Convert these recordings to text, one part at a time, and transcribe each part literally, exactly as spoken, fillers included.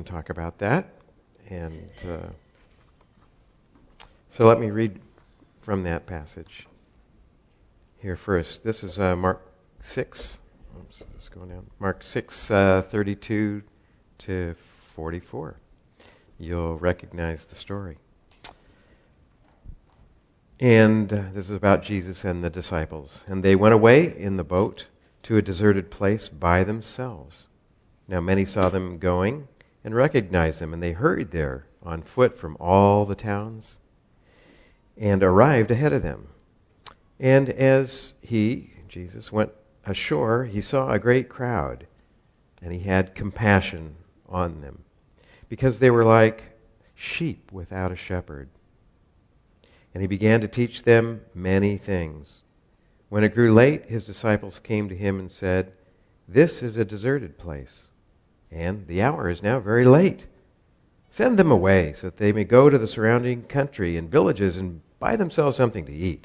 talk about that. And uh, so let me read from that passage here first. This is uh, Mark six. Oops, let's go down. Mark six, uh, thirty-two to forty-four. You'll recognize the story. And uh, this is about Jesus and the disciples. And they went away in the boat to a deserted place by themselves. Now many saw them going and recognized them, and they hurried there on foot from all the towns and arrived ahead of them. And as he, Jesus, went ashore, he saw a great crowd, and he had compassion on them, because they were like sheep without a shepherd. And he began to teach them many things. When it grew late, his disciples came to him and said, "This is a deserted place, and the hour is now very late. Send them away so that they may go to the surrounding country and villages and buy themselves something to eat."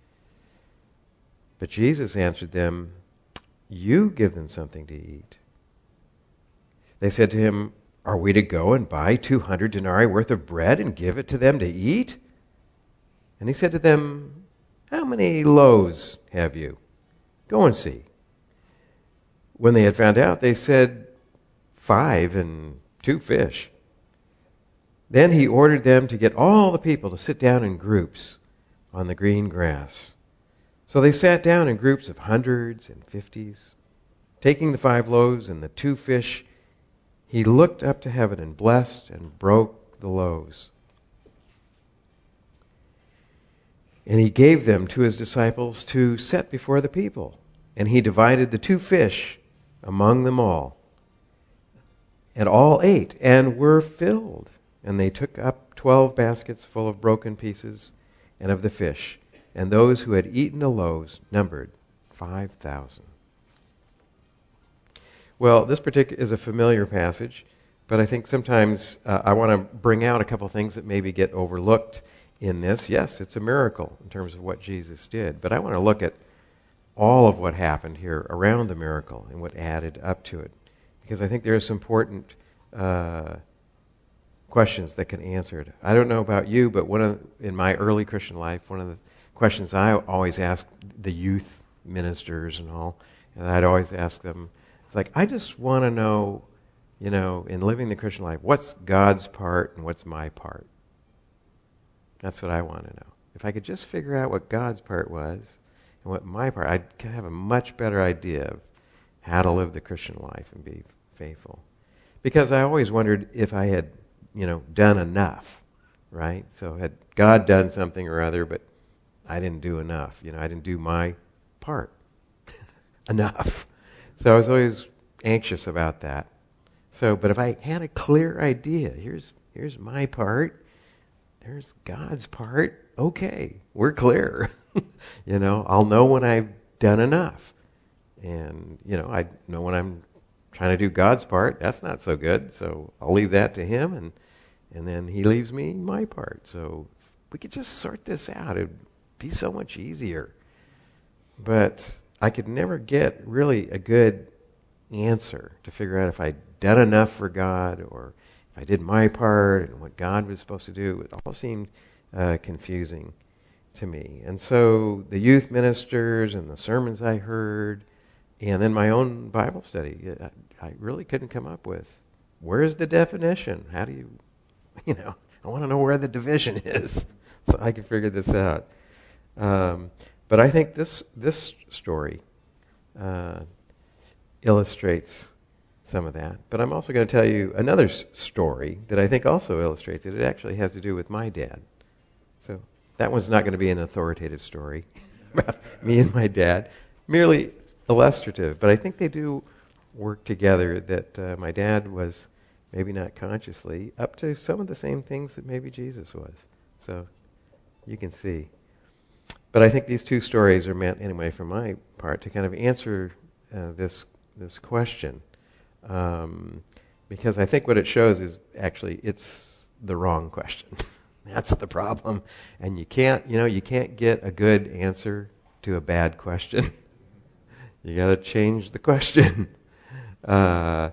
But Jesus answered them, "You give them something to eat." They said to him, "Are we to go and buy two hundred denarii worth of bread and give it to them to eat?" And he said to them, "How many loaves have you? Go and see." When they had found out, they said, "Five and two fish." Then he ordered them to get all the people to sit down in groups on the green grass. So they sat down in groups of hundreds and fifties. Taking the five loaves and the two fish, he looked up to heaven and blessed and broke the loaves. And he gave them to his disciples to set before the people. And he divided the two fish among them all. And all ate and were filled. And they took up twelve baskets full of broken pieces and of the fish. And those who had eaten the loaves numbered five thousand. Well, this particular is a familiar passage, but I think sometimes uh, I want to bring out a couple things that maybe get overlooked in this. Yes, it's a miracle in terms of what Jesus did, but I want to look at all of what happened here around the miracle and what added up to it, because I think there's some important uh, questions that can answer it. I don't know about you, but one of in my early Christian life, one of the questions I always asked the youth ministers and all, and I'd always ask them, like, I just want to know, you know, in living the Christian life, what's God's part and what's my part? That's what I want to know. If I could just figure out what God's part was and what my part, I'd have a much better idea of how to live the Christian life and be faithful. Because I always wondered if I had, you know, done enough, right? So had God done something or other, but I didn't do enough. You know, I didn't do my part enough. So I was always anxious about that. So, but if I had a clear idea, here's here's my part, there's God's part, okay, we're clear. You know, I'll know when I've done enough. And, you know, I know when I'm trying to do God's part, that's not so good, so I'll leave that to him, and and then he leaves me my part. So if we could just sort this out, it'd be so much easier. But I could never get really a good answer to figure out if I'd done enough for God or if I did my part and what God was supposed to do. It all seemed uh, confusing to me. And so the youth ministers and the sermons I heard and then my own Bible study, I, I really couldn't come up with, where's the definition? How do you, you know, I want to know where the division is so I can figure this out. Um, But I think this this story uh, illustrates some of that. But I'm also going to tell you another s- story that I think also illustrates it. It actually has to do with my dad. So that one's not going to be an authoritative story about me and my dad, merely illustrative. But I think they do work together, that uh, my dad was, maybe not consciously, up to some of the same things that maybe Jesus was. So you can see. But I think these two stories are meant, anyway, for my part, to kind of answer uh, this this question, um, because I think what it shows is actually it's the wrong question. That's the problem, and you can't, you know, you can't get a good answer to a bad question. You got to change the question, uh,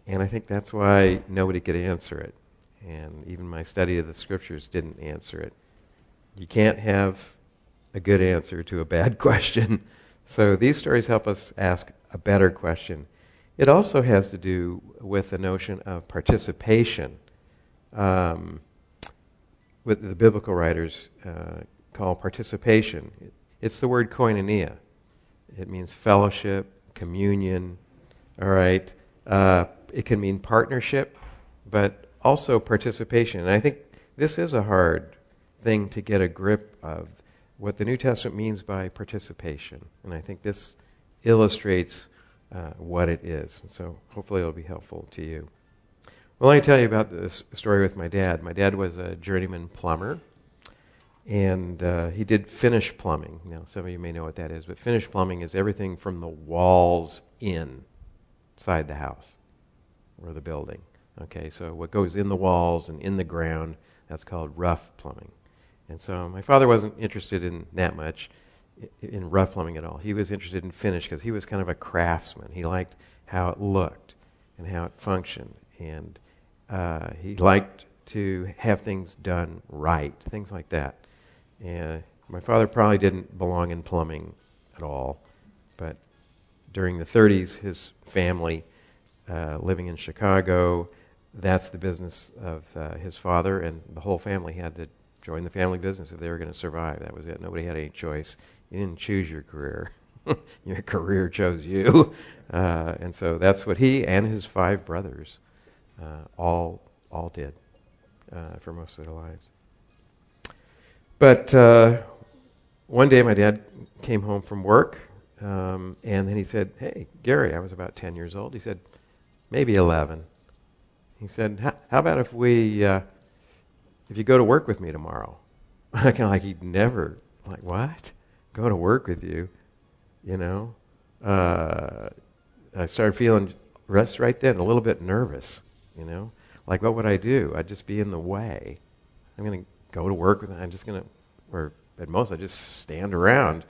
And I think that's why nobody could answer it. And even my study of the scriptures didn't answer it. You can't have a good answer to a bad question. So these stories help us ask a better question. It also has to do with the notion of participation. Um, what the biblical writers uh, call participation. It's the word koinonia. It means fellowship, communion, all right? Uh, it can mean partnership, but also participation. And I think this is a hard thing to get a grip of, what the New Testament means by participation. And I think this illustrates uh, what it is. So hopefully it'll be helpful to you. Well, let me tell you about this story with my dad. My dad was a journeyman plumber, and uh, he did finish plumbing. Now, some of you may know what that is, but finish plumbing is everything from the walls inside the house or the building. Okay, so what goes in the walls and in the ground, that's called rough plumbing. And so my father wasn't interested in that much, in rough plumbing at all. He was interested in finish because he was kind of a craftsman. He liked how it looked and how it functioned. And uh, he liked to have things done right, things like that. And my father probably didn't belong in plumbing at all. But during the thirties, his family, uh, living in Chicago, that's the business of uh, his father, and the whole family had to join the family business if they were going to survive. That was it. Nobody had any choice. You didn't choose your career. Your career chose you. Uh, and so that's what he and his five brothers uh, all all did uh, for most of their lives. But uh, one day my dad came home from work, um, and then he said, "Hey, Gary," I was about ten years old. He said, "Maybe eleven. He said, "How about if we... Uh, if you go to work with me tomorrow?" Kind of like he'd never, like, what? Go to work with you? You know? Uh, I started feeling just right then a little bit nervous, you know? Like, what would I do? I'd just be in the way. I'm going to go to work with him. I'm just going to, or at most, I'd just stand around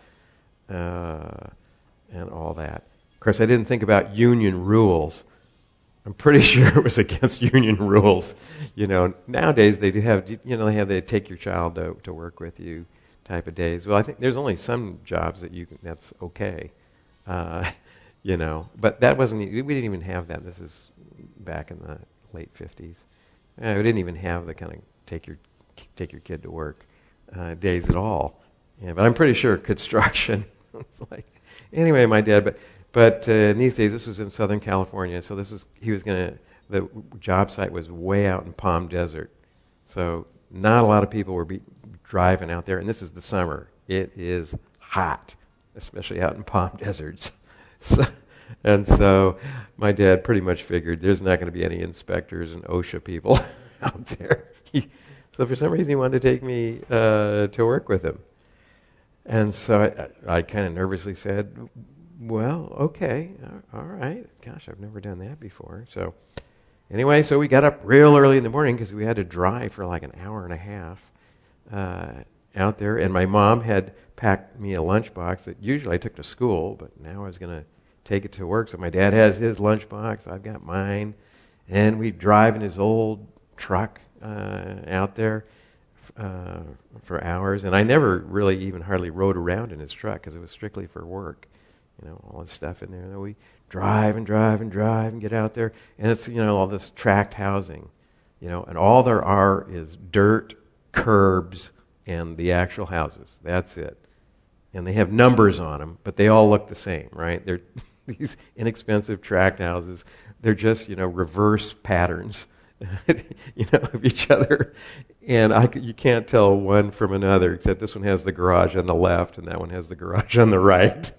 uh, and all that. Of course, I didn't think about union rules. I'm pretty sure it was against union rules. You know, nowadays they do have, you know, they have they take your child to, to work with you type of days. Well, I think there's only some jobs that you can, that's okay, uh, you know. But that wasn't, we didn't even have that. This is back in the late fifties. Uh, we didn't even have the kind of take your take your kid to work uh, days at all. Yeah, but I'm pretty sure construction. It's like, anyway, my dad, but. But uh, in these days, this was in Southern California, so this is he was going to, the job site was way out in Palm Desert. So not a lot of people were be driving out there, and this is the summer. It is hot, especially out in Palm Deserts. So, and so my dad pretty much figured there's not going to be any inspectors and OSHA people out there. He, so for some reason, he wanted to take me uh, to work with him. And so I, I kind of nervously said, "Well, okay, all right. Gosh, I've never done that before." So anyway, so we got up real early in the morning because we had to drive for like an hour and a half uh, out there. And my mom had packed me a lunchbox that usually I took to school, but now I was going to take it to work. So my dad has his lunchbox, I've got mine. And we drive in his old truck uh, out there uh, for hours. And I never really even hardly rode around in his truck because it was strictly for work. You know, all this stuff in there. And then we drive and drive and drive and get out there. And it's, you know, all this tract housing, you know, and all there are is dirt, curbs, and the actual houses. That's it. And they have numbers on them, but they all look the same, right? They're these inexpensive tract houses. They're just, you know, reverse patterns, you know, of each other. And I, you can't tell one from another, except this one has the garage on the left and that one has the garage on the right.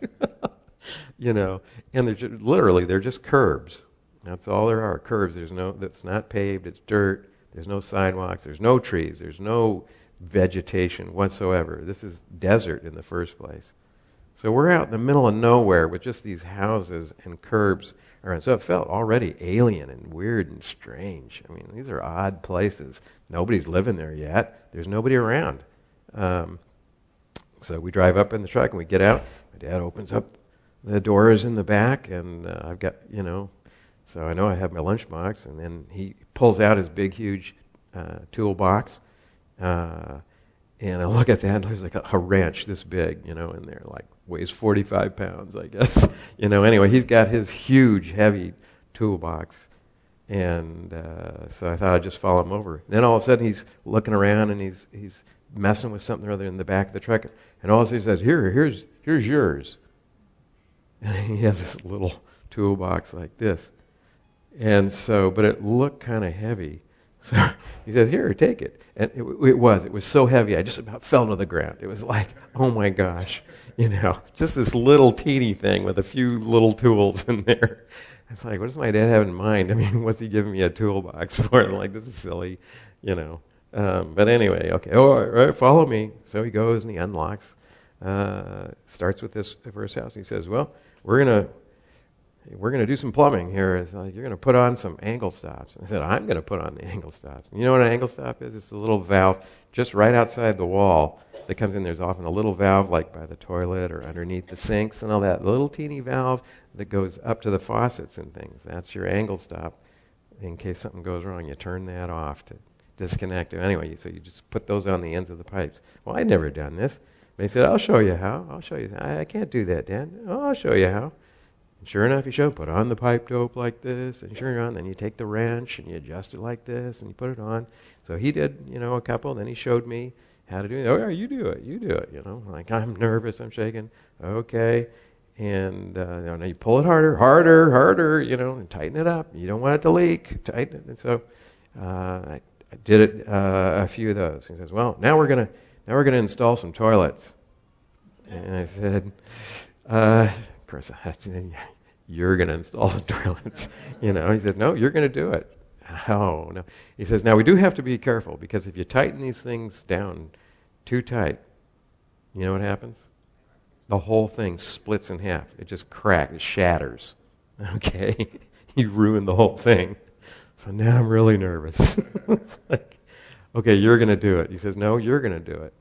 You know, and they're just, literally they're just curbs. That's all there are, curbs. There's no, that's not paved. It's dirt. There's no sidewalks. There's no trees. There's no vegetation whatsoever. This is desert in the first place. So we're out in the middle of nowhere with just these houses and curbs around. So it felt already alien and weird and strange. I mean, these are odd places. Nobody's living there yet. There's nobody around. Um, so we drive up in the truck and we get out. My dad opens up the doors in the back, and uh, I've got, you know, So I know I have my lunchbox, and then he pulls out his big, huge uh, toolbox, uh, and I look at that, and there's like a, a wrench this big, you know, in there, like weighs forty-five pounds, I guess. You know, anyway, he's got his huge, heavy toolbox, and uh, so I thought I'd just follow him over. Then all of a sudden, he's looking around, and he's he's messing with something or other in the back of the truck, and all of a sudden he says, "Here, here's here's yours." And he has this little toolbox like this. And so, but it looked kind of heavy. So he says, "Here, take it." And it, it was. It was so heavy, I just about fell to the ground. It was like, oh my gosh, you know, just this little teeny thing with a few little tools in there. It's like, what does my dad have in mind? I mean, what's he giving me a toolbox for? I'm like, this is silly, you know. Um, but anyway, okay, oh, all right, follow me. So he goes and he unlocks, uh, starts with this first house. And he says, well, we're going to We're going to do some plumbing here. It's like, you're going to put on some angle stops. And I said, I'm going to put on the angle stops. And you know what an angle stop is? It's a little valve just right outside the wall that comes in. There's often a little valve like by the toilet or underneath the sinks and all that. The little teeny valve that goes up to the faucets and things. That's your angle stop. In case something goes wrong, you turn that off to disconnect it. Anyway, so you just put those on the ends of the pipes. Well, I'd never done this. But he said, I'll show you how. I'll show you. I, I can't do that, Dad. Oh, I'll show you how. And sure enough, he showed, put on the pipe dope like this, and sure enough, then you take the wrench and you adjust it like this, and you put it on. So he did, you know, a couple, then he showed me how to do it. Oh, yeah, you do it, you do it, you know. Like, I'm nervous, I'm shaking. Okay. And uh, you know, you pull it harder, harder, harder, you know, and tighten it up. You don't want it to leak. Tighten it. And so uh, I, I did it uh, a few of those. He says, well, now we're going to now we're going to install some toilets. And I said, uh, of course, I said, you're going to install the toilets. You know, he said, no, you're going to do it. Oh, no. He says, now we do have to be careful, because if you tighten these things down too tight, you know what happens? The whole thing splits in half. It just cracks. It shatters. Okay? You ruined the whole thing. So now I'm really nervous. It's like, okay, you're going to do it. He says, no, you're going to do it.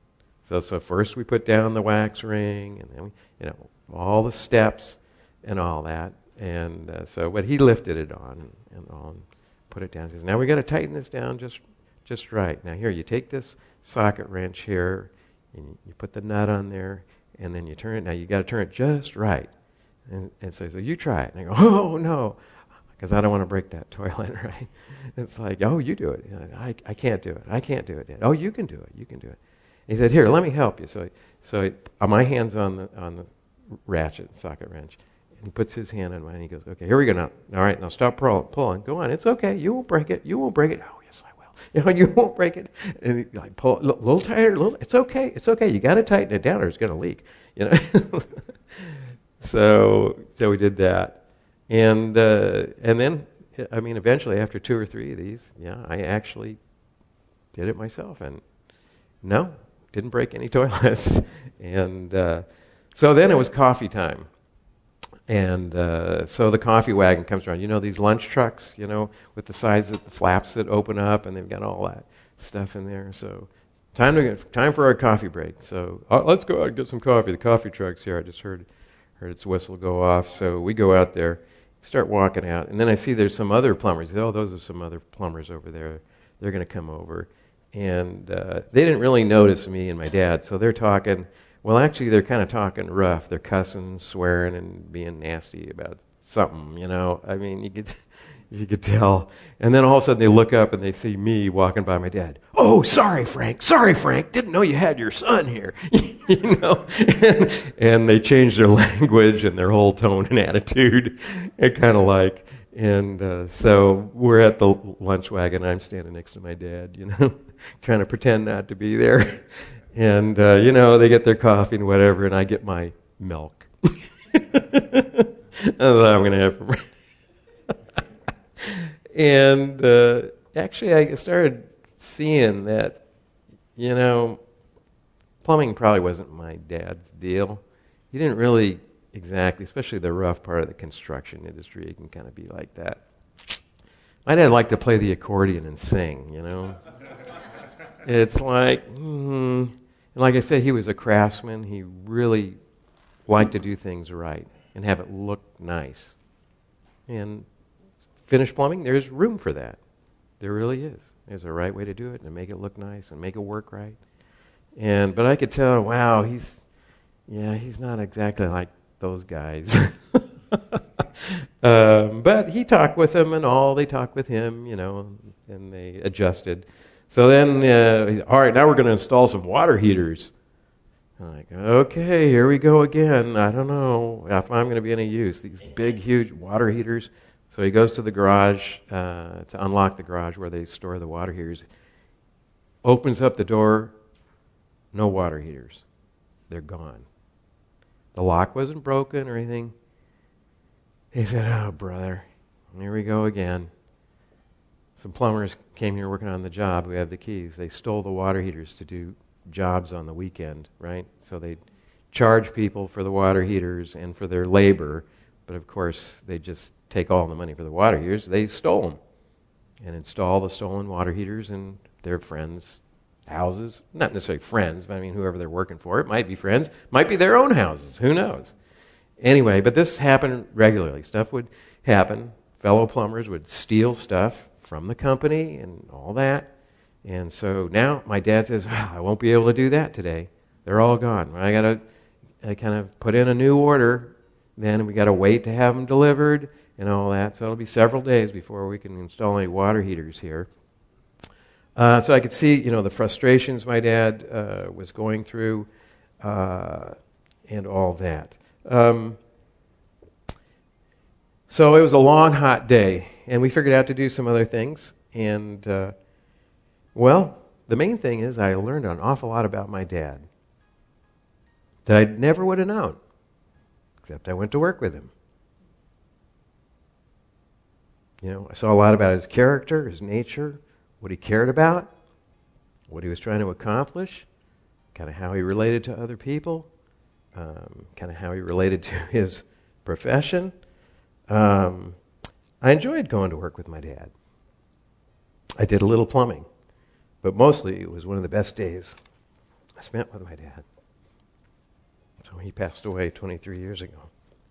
So so first we put down the wax ring, and then we, you know, all the steps and all that. And uh, so, but he lifted it on and, and all and put it down. He says, now we got to tighten this down just just right. Now here, you take this socket wrench here, and you, you put the nut on there, and then you turn it. Now you got to turn it just right. And, and so he said, you try it. And I go, oh, no, because I don't want to break that toilet, right? It's like, oh, you do it. You know, I, I can't do it. I can't do it, Dad. Oh, you can do it. You can do it. And he said, here, let me help you. So, so he, uh, my hand's on the on the ratchet, socket wrench. And he puts his hand on mine, and he goes, okay, here we go now. All right, now stop pull, pulling. Go on. It's okay. You won't break it. You won't break it. Oh, yes, I will. You know, you won't break it. And he, like, pull a little, little tighter. Little, it's okay. It's okay. You got to tighten it down or it's going to leak. You know. so, so we did that. And uh, and then, I mean, eventually, after two or three of these, yeah, I actually did it myself. And no, didn't break any toilets. And uh, so then it was coffee time. And uh, so the coffee wagon comes around. You know these lunch trucks, you know, with the sides of the flaps that open up, and they've got all that stuff in there. So time to get, time for our coffee break. So uh, let's go out and get some coffee. The coffee truck's here. I just heard heard its whistle go off. So we go out there, start walking out, and then I see there's some other plumbers. Oh, those are some other plumbers over there. They're going to come over. And uh, they didn't really notice me and my dad, so they're talking. Well, actually, they're kind of talking rough. They're cussing, swearing, and being nasty about something, you know. I mean, you could you could tell. And then all of a sudden they look up and they see me walking by my dad. Oh, sorry, Frank. Sorry, Frank. Didn't know you had your son here. You know. And, and they change their language and their whole tone and attitude. It kind of like... And uh, so we're at the lunch wagon. I'm standing next to my dad, you know, trying to pretend not to be there. And, uh, you know, they get their coffee and whatever, and I get my milk. That's what I'm going to have for And uh, actually I started seeing that, you know, plumbing probably wasn't my dad's deal. He didn't really... Exactly, especially the rough part of the construction industry, it can kind of be like that. My dad liked to play the accordion and sing, you know. It's like, mm, and like I said, he was a craftsman. He really liked to do things right and have it look nice. And finish plumbing, there's room for that. There really is. There's a right way to do it and make it look nice and make it work right. And but I could tell, wow, he's yeah, he's not exactly like those guys. um, but he talked with them and all. They talked with him, you know, and they adjusted. So then, uh, all right, now we're going to install some water heaters. I'm like, okay, here we go again. I don't know if I'm going to be any use. These big, huge water heaters. So he goes to the garage uh, to unlock the garage where they store the water heaters. Opens up the door. No water heaters. They're gone. The lock wasn't broken or anything. He said, oh, brother, here we go again. Some plumbers came here working on the job. We have the keys. They stole the water heaters to do jobs on the weekend, right? So they charge people for the water heaters and for their labor, but of course they just take all the money for the water heaters. They stole them and install the stolen water heaters in their friends' houses. Not necessarily friends, but I mean whoever they're working for. It might be friends, might be their own houses. Who knows? Anyway, but this happened regularly. Stuff would happen. Fellow plumbers would steal stuff from the company and all that. And so now my dad says, well, I won't be able to do that today. They're all gone. I got to I kind of put in a new order. Then we got to wait to have them delivered and all that. So it'll be several days before we can install any water heaters here. Uh, so I could see, you know, the frustrations my dad uh, was going through uh, and all that. Um, so it was a long, hot day, and we figured out to do some other things. And, uh, well, the main thing is I learned an awful lot about my dad that I never would have known, except I went to work with him. You know, I saw a lot about his character, his nature, what he cared about, what he was trying to accomplish, kind of how he related to other people, um, kind of how he related to his profession. Um, I enjoyed going to work with my dad. I did a little plumbing, but mostly it was one of the best days I spent with my dad. So he passed away twenty-three years ago.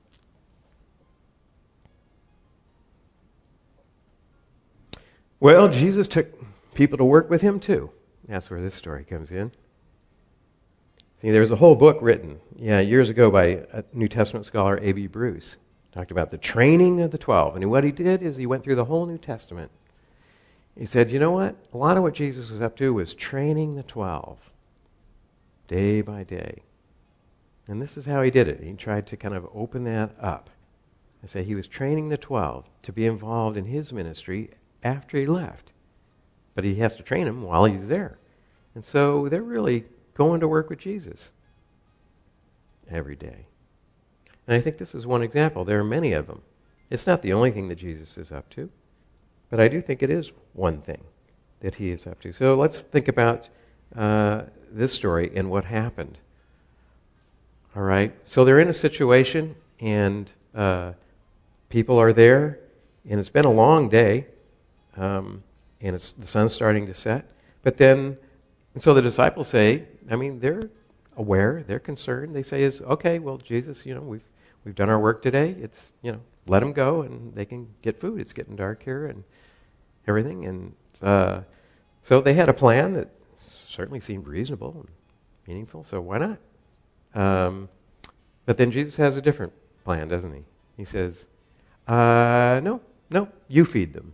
Well, Jesus took people to work with him too. That's where this story comes in. See, there's a whole book written, yeah, years ago by a New Testament scholar, A B Bruce. Talked about the training of the twelve. And what he did is he went through the whole New Testament. He said, you know what? A lot of what Jesus was up to was training the twelve, day by day. And this is how he did it. He tried to kind of open that up. I say he was training the twelve to be involved in his ministry after he left. But he has to train them while he's there. And so they're really going to work with Jesus every day. And I think this is one example. There are many of them. It's not the only thing that Jesus is up to, but I do think it is one thing that he is up to. So let's think about uh, this story and what happened. All right, so they're in a situation, and uh, people are there, and it's been a long day, um, and it's the sun's starting to set. But then, and so the disciples say, I mean, they're aware, they're concerned. They say, "Is okay, well, Jesus, you know, we've we've done our work today. It's, you know, let them go, and they can get food. It's getting dark here, and everything." And uh, so they had a plan that certainly seemed reasonable and meaningful. So why not? Um, but then Jesus has a different plan, doesn't he? He says, uh, no, no, you feed them.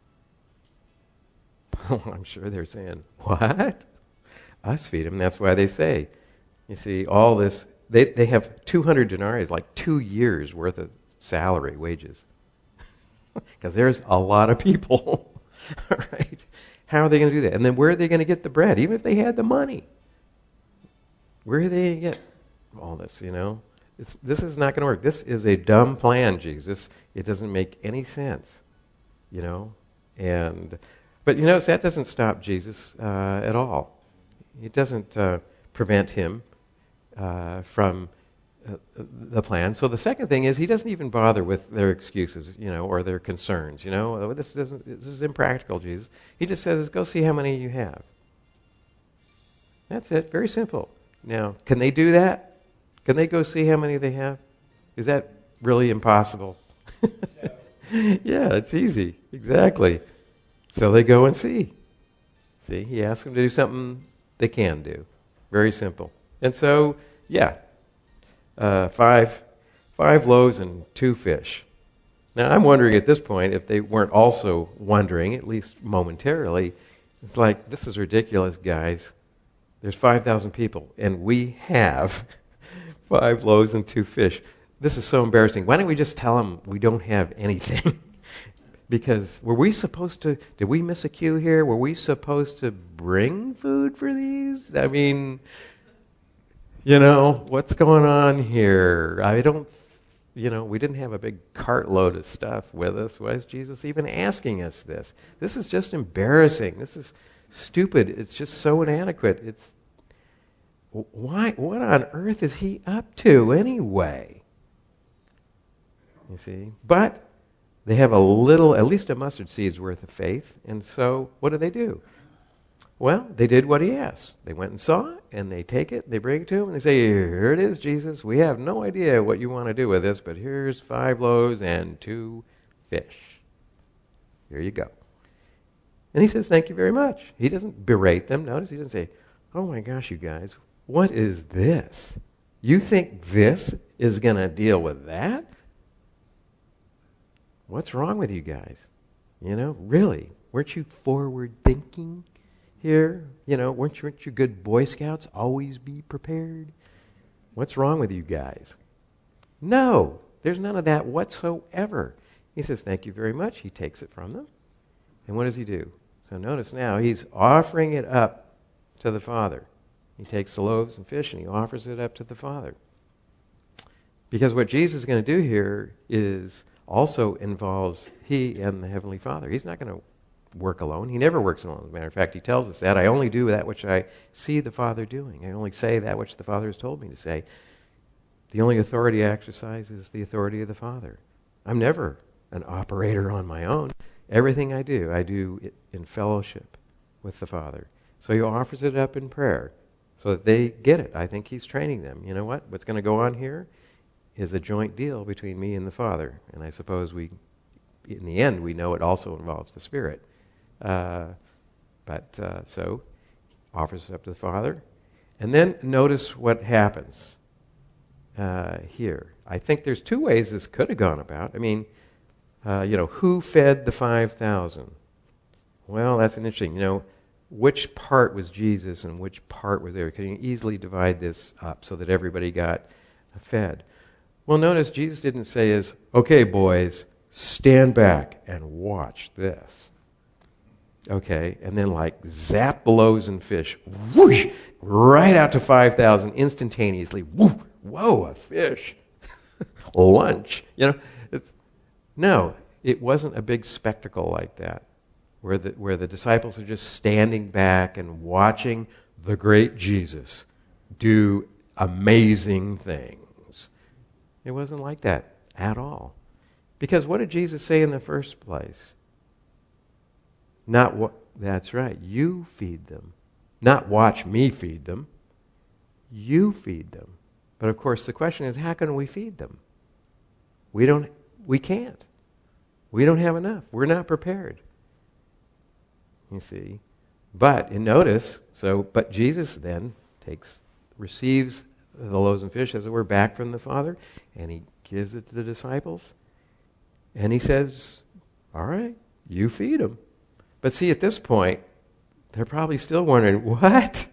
Oh, I'm sure they're saying, what? Us feed them? That's why they say, you see, all this, they, they have two hundred denarii, like two years worth of salary, wages. Because there's a lot of people, right? How are they going to do that? And then where are they going to get the bread? Even if they had the money, where are they going to get all this, you know? It's, this is not going to work. This is a dumb plan, Jesus. It doesn't make any sense, you know? And but you notice that doesn't stop Jesus uh, at all. It doesn't uh, prevent him uh, from uh, the plan. So the second thing is he doesn't even bother with their excuses, you know, or their concerns, you know? Oh, this doesn't. This is impractical, Jesus. He just says, go see how many you have. That's it. Very simple. Now, can they do that? Can they go see how many they have? Is that really impossible? Yeah, it's easy. Exactly. So they go and see. See, he asks them to do something they can do. Very simple. And so, yeah, uh, five, five loaves and two fish. Now, I'm wondering at this point if they weren't also wondering, at least momentarily, it's like, this is ridiculous, guys. There's five thousand people, and we have five loaves and two fish. This is so embarrassing. Why don't we just tell them we don't have anything? Because were we supposed to, did we miss a cue here? Were we supposed to bring food for these? I mean, you know, what's going on here? I don't, you know, we didn't have a big cartload of stuff with us. Why is Jesus even asking us this? This is just embarrassing. This is stupid. It's just so inadequate. It's, why, what on earth is he up to anyway? You see? But they have a little, at least a mustard seed's worth of faith. And so what do they do? Well, they did what he asked. They went and saw it, and they take it, they bring it to him, and they say, here it is, Jesus. We have no idea what you want to do with this, but here's five loaves and two fish. Here you go. And he says, thank you very much. He doesn't berate them. Notice he doesn't say, oh my gosh, you guys, what is this? You think this is going to deal with that? What's wrong with you guys? You know, really, weren't you forward thinking here? You know, weren't you, weren't you good Boy Scouts? Always be prepared. What's wrong with you guys? No, there's none of that whatsoever. He says, thank you very much. He takes it from them. And what does he do? So notice now, he's offering it up to the Father. He takes the loaves and fish and he offers it up to the Father. Because what Jesus is going to do here is also involves he and the Heavenly Father. He's not going to work alone. He never works alone. As a matter of fact, he tells us that. I only do that which I see the Father doing. I only say that which the Father has told me to say. The only authority I exercise is the authority of the Father. I'm never an operator on my own. Everything I do, I do it in fellowship with the Father. So he offers it up in prayer so that they get it. I think he's training them. You know what? What's going to go on here is a joint deal between me and the Father. And I suppose we, in the end, we know it also involves the Spirit. Uh, but uh, so, offers it up to the Father. And then notice what happens uh, here. I think there's two ways this could have gone about. I mean, uh, you know, who fed the five thousand? Well, that's an interesting, you know, which part was Jesus and which part was there? Can you easily divide this up so that everybody got fed? Well, notice Jesus didn't say is, okay, boys, stand back and watch this. Okay, and then like zap the loaves and fish, whoosh, right out to five thousand instantaneously. Woo, whoa, a fish. Lunch. You know, it's, no, it wasn't a big spectacle like that, where the, where the disciples are just standing back and watching the great Jesus do amazing things. It wasn't like that at all. Because what did Jesus say in the first place? Not what, that's right, you feed them. Not watch me feed them. You feed them. But of course the question is, how can we feed them? We don't, we can't. We don't have enough. We're not prepared. You see? But, and notice, so, but Jesus then takes, receives the loaves and fish, as it were, back from the Father, and he gives it to the disciples, and he says, all right, you feed them. But see, at this point, they're probably still wondering, what?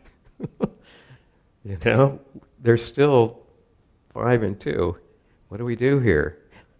You know, they're still five and two. What do we do here?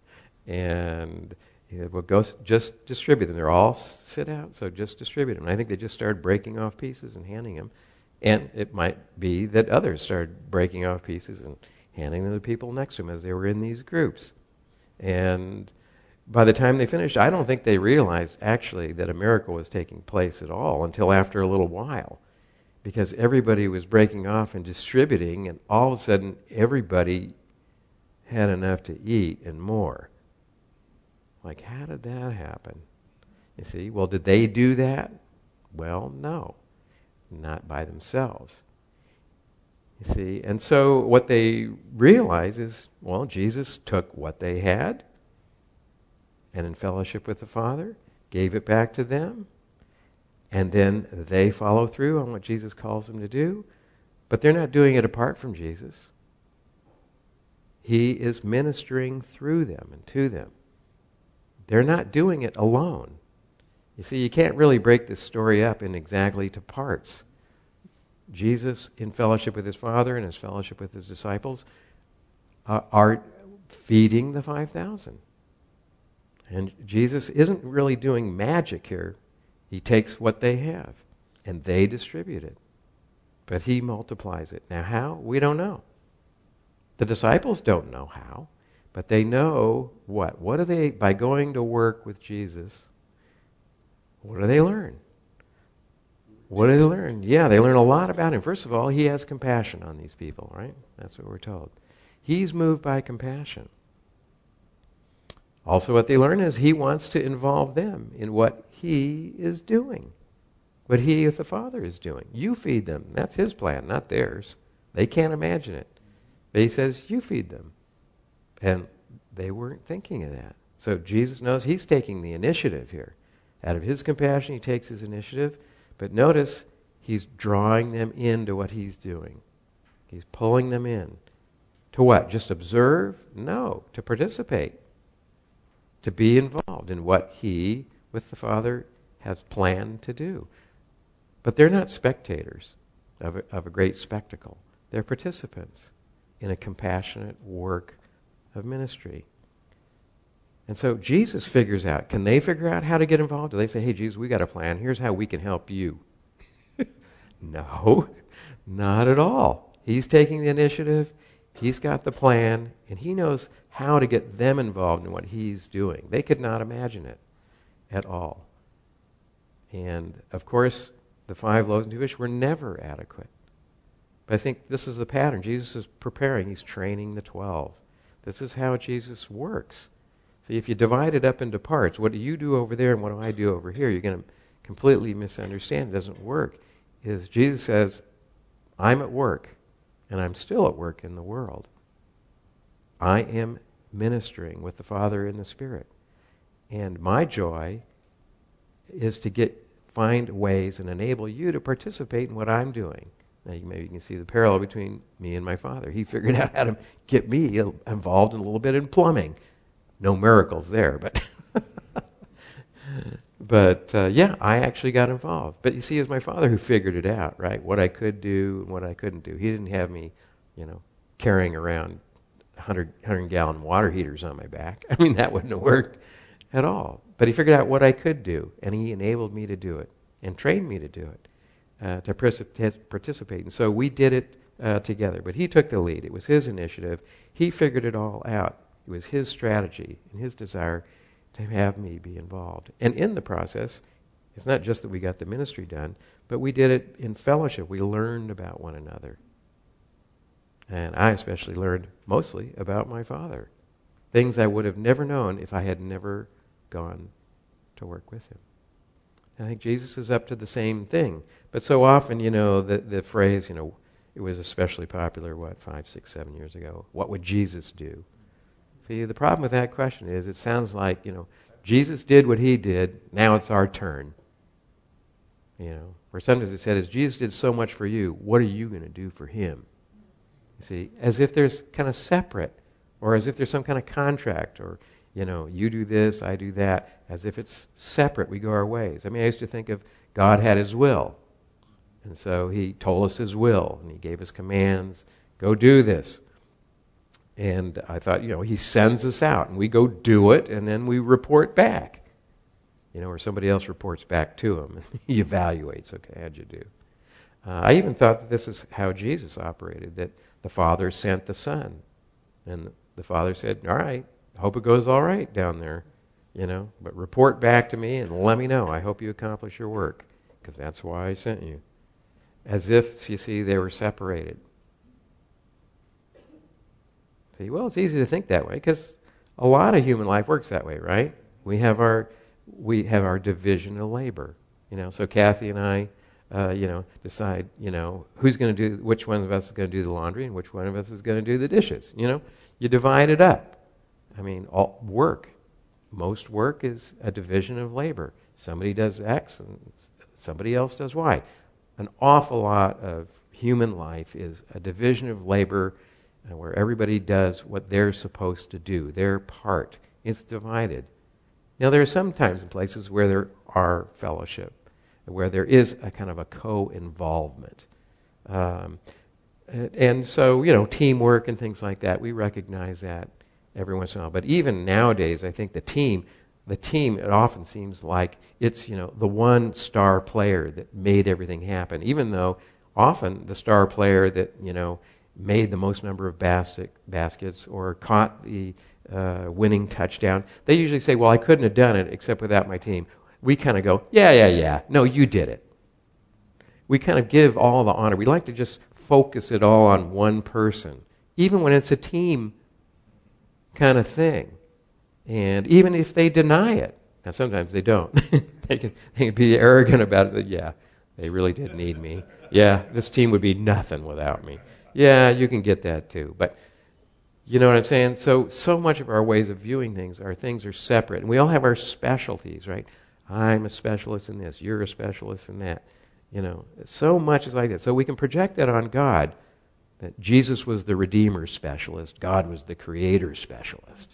And he said, well, go just distribute them. They're all sit out, so just distribute them. And I think they just started breaking off pieces and handing them. And it might be that others started breaking off pieces and handing them to people next to them as they were in these groups. And by the time they finished, I don't think they realized actually that a miracle was taking place at all until after a little while. Because everybody was breaking off and distributing, and all of a sudden everybody had enough to eat and more. Like, how did that happen? You see, well, did they do that? Well, no. Not by themselves. You see, and so what they realize is, well, Jesus took what they had and in fellowship with the Father, gave it back to them, and then they follow through on what Jesus calls them to do, but they're not doing it apart from Jesus. He is ministering through them and to them. They're not doing it alone. You see, you can't really break this story up in exactly to parts. Jesus, in fellowship with his Father and his fellowship with his disciples, uh, are feeding the five thousand. And Jesus isn't really doing magic here. He takes what they have, and they distribute it. But he multiplies it. Now how? We don't know. The disciples don't know how, but they know what? What do they, by going to work with Jesus, what do they learn? What do they learn? Yeah, they learn a lot about him. First of all, he has compassion on these people, right? That's what we're told. He's moved by compassion. Also, what they learn is he wants to involve them in what he is doing, what he with the Father is doing. You feed them. That's his plan, not theirs. They can't imagine it. But he says, you feed them. And they weren't thinking of that. So Jesus knows he's taking the initiative here. Out of his compassion, he takes his initiative. But notice, he's drawing them into what he's doing. He's pulling them in. To what? Just observe? No, to participate. To be involved in what he, with the Father, has planned to do. But they're not spectators of a, of a great spectacle. They're participants in a compassionate work of ministry. And so Jesus figures out, can they figure out how to get involved? Do they say, hey, Jesus, we got a plan. Here's how we can help you. No, not at all. He's taking the initiative. He's got the plan, and he knows how to get them involved in what he's doing. They could not imagine it at all. And, of course, the five loaves and two fish were never adequate. But I think this is the pattern. Jesus is preparing. He's training the twelve. This is how Jesus works. See, if you divide it up into parts, what do you do over there and what do I do over here, you're going to completely misunderstand. It doesn't work. Is Jesus says, I'm at work, and I'm still at work in the world. I am ministering with the Father in the Spirit. And my joy is to get find ways and enable you to participate in what I'm doing. Now, you, maybe you can see the parallel between me and my Father. He figured out how to get me involved in a little bit in plumbing. No miracles there, but... But, uh, yeah, I actually got involved. But you see, it was my Father who figured it out, right? What I could do and what I couldn't do. He didn't have me, you know, carrying around one hundred, one hundred gallon water heaters on my back. I mean, that wouldn't have worked at all. But he figured out what I could do, and he enabled me to do it and trained me to do it, uh, to participate. And so we did it uh, together. But he took the lead. It was his initiative. He figured it all out. It was his strategy and his desire to have me be involved. And in the process, it's not just that we got the ministry done, but we did it in fellowship. We learned about one another. And I especially learned mostly about my Father. Things I would have never known if I had never gone to work with him. And I think Jesus is up to the same thing. But so often, you know, the, the phrase, you know, it was especially popular, what, five, six, seven years ago. What would Jesus do? See, the problem with that question is it sounds like, you know, Jesus did what he did, now it's our turn. You know, or sometimes it said is, Jesus did so much for you, what are you going to do for him? You see, as if there's kind of separate, or as if there's some kind of contract, or, you know, you do this, I do that, as if it's separate, we go our ways. I mean, I used to think of God had his will, and so he told us his will, and he gave us commands, go do this. And I thought, you know, he sends us out, and we go do it, and then we report back. You know, or somebody else reports back to him, and he evaluates, okay, how'd you do? Uh, I even thought that this is how Jesus operated, that the Father sent the Son. And the Father said, all right, hope it goes all right down there, you know, but report back to me and let me know. I hope you accomplish your work, because that's why I sent you. As if, you see, they were separated. Well, it's easy to think that way because a lot of human life works that way, right? We have our we have our division of labor, you know. So Kathy and I, uh, you know, decide, you know, who's going to do, which one of us is going to do the laundry and which one of us is going to do the dishes. You know, you divide it up. I mean, all work, most work is a division of labor. Somebody does X and somebody else does Y. An awful lot of human life is a division of labor uh, where everybody does what they're supposed to do, their part. It's divided. Now, there are some times and places where there are fellowship, where there is a kind of a co-involvement. Um, and, and so, you know, teamwork and things like that, we recognize that every once in a while. But even nowadays, I think the team, the team, it often seems like it's, you know, the one star player that made everything happen, even though often the star player that, you know, made the most number of basket, baskets or caught the uh, winning touchdown, they usually say, well, I couldn't have done it except without my team. We kind of go, yeah, yeah, yeah, no, you did it. We kind of give all the honor. We like to just focus it all on one person, even when it's a team kind of thing. And even if they deny it, now sometimes they don't. they, can, they can be arrogant about it, that, yeah, they really did need me. Yeah, this team would be nothing without me. Yeah, you can get that too. But you know what I'm saying? So, so much of our ways of viewing things, our things are separate. And we all have our specialties, right? I'm a specialist in this. You're a specialist in that. You know, so much is like that. So we can project that on God, that Jesus was the Redeemer specialist, God was the Creator specialist.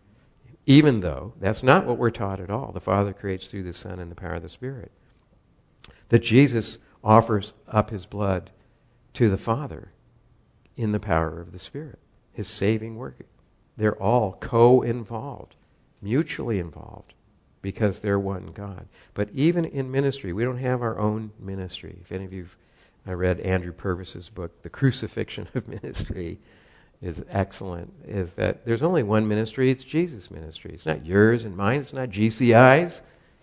Even though that's not what we're taught at all. The Father creates through the Son and the power of the Spirit. That Jesus offers up his blood to the Father in the power of the Spirit, his saving work. They're all co-involved, mutually involved, because they're one God. But even in ministry, we don't have our own ministry. If any of you've I read Andrew Purvis's book, The Crucifixion of Ministry, is excellent, is that there's only one ministry, it's Jesus' ministry. It's not yours and mine, it's not G C I's.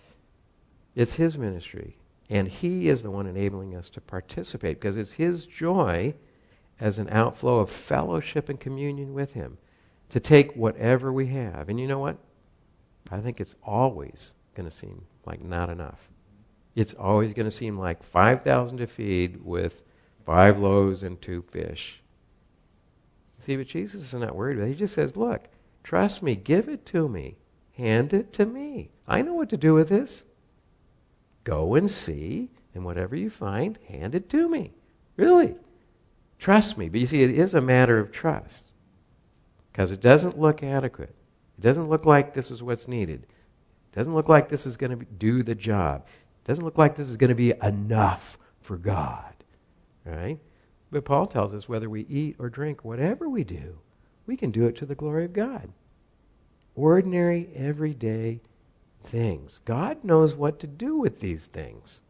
It's his ministry. And he is the one enabling us to participate, because it's his joy as an outflow of fellowship and communion with him, to take whatever we have. And you know what? I think it's always going to seem like not enough. It's always going to seem like five thousand to feed with five loaves and two fish. See, but Jesus is not worried about it. He just says, look, trust me, give it to me. Hand it to me. I know what to do with this. Go and see, and whatever you find, hand it to me. Really. Trust me. But you see, it is a matter of trust, because it doesn't look adequate. It doesn't look like this is what's needed. It doesn't look like this is going to do the job. It doesn't look like this is going to be enough for God. Right? But Paul tells us whether we eat or drink, whatever we do, we can do it to the glory of God. Ordinary, everyday things. God knows what to do with these things.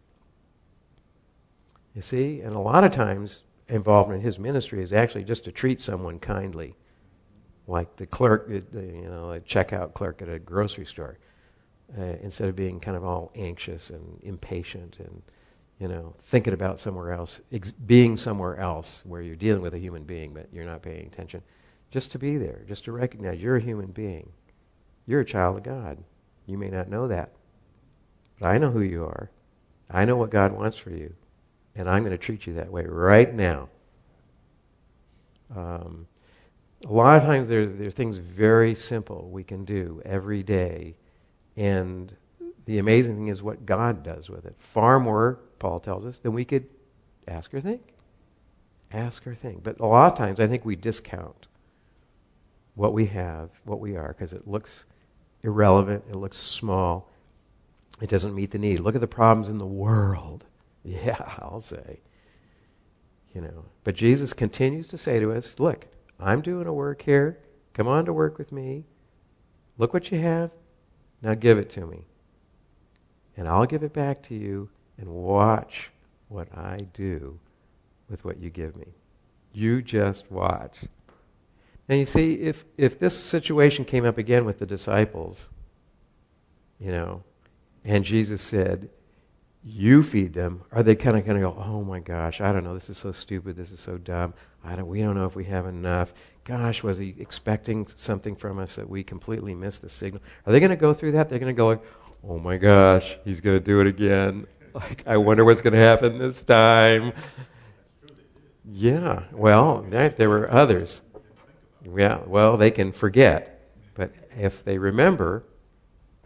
You see? And a lot of times, involvement in his ministry is actually just to treat someone kindly. Like the clerk, the, you know, a checkout clerk at a grocery store. Uh, instead of being kind of all anxious and impatient and, you know, thinking about somewhere else, ex- being somewhere else where you're dealing with a human being but you're not paying attention. Just to be there, just to recognize you're a human being. You're a child of God. You may not know that, but I know who you are. I know what God wants for you, and I'm going to treat you that way right now. Um, a lot of times there, there are things very simple we can do every day. And the amazing thing is what God does with it. Far more, Paul tells us, than we could ask or think. Ask or think. But a lot of times I think we discount what we have, what we are, because it looks irrelevant, it looks small, it doesn't meet the need. Look at the problems in the world. Yeah, I'll say. You know. But Jesus continues to say to us, look, I'm doing a work here. Come on to work with me. Look what you have. Now give it to me. And I'll give it back to you, and watch what I do with what you give me. You just watch. And you see, if, if this situation came up again with the disciples, you know, and Jesus said, you feed them, are they kind of going to go, oh my gosh, I don't know, this is so stupid, this is so dumb, I don't, we don't know if we have enough. Gosh, was he expecting something from us that we completely missed the signal? Are they going to go through that? They're going to go like, oh my gosh, he's going to do it again. Like, I wonder what's going to happen this time. Yeah, well, there, there were others. Yeah, well, they can forget. But if they remember,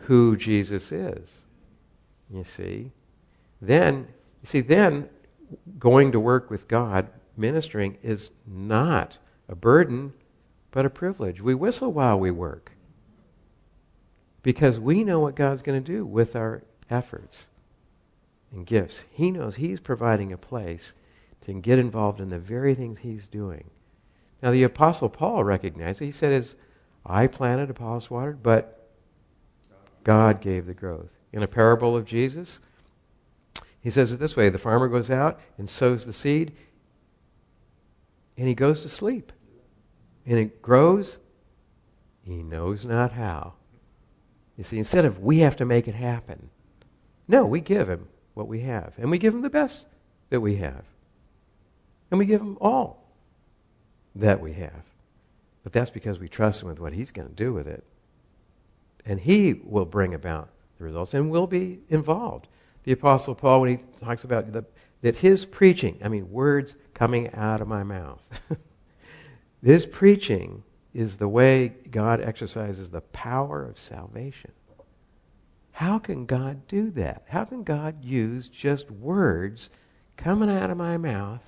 who Jesus is. You see? Then, you see, then going to work with God, ministering, is not a burden, but a privilege. We whistle while we work because we know what God's going to do with our efforts and gifts. He knows He's providing a place to get involved in the very things He's doing. Now, the Apostle Paul recognized it. He said, "As I planted, Apollos watered, but God gave the growth." In a parable of Jesus, he says it this way: the farmer goes out and sows the seed, and he goes to sleep. And it grows, he knows not how. You see, instead of we have to make it happen, no, we give him what we have. And we give him the best that we have. And we give him all that we have. But that's because we trust him with what he's going to do with it. And he will bring about the results and will be involved. The Apostle Paul, when he talks about the, that his preaching, I mean, words coming out of my mouth, this preaching is the way God exercises the power of salvation. How can God do that? How can God use just words coming out of my mouth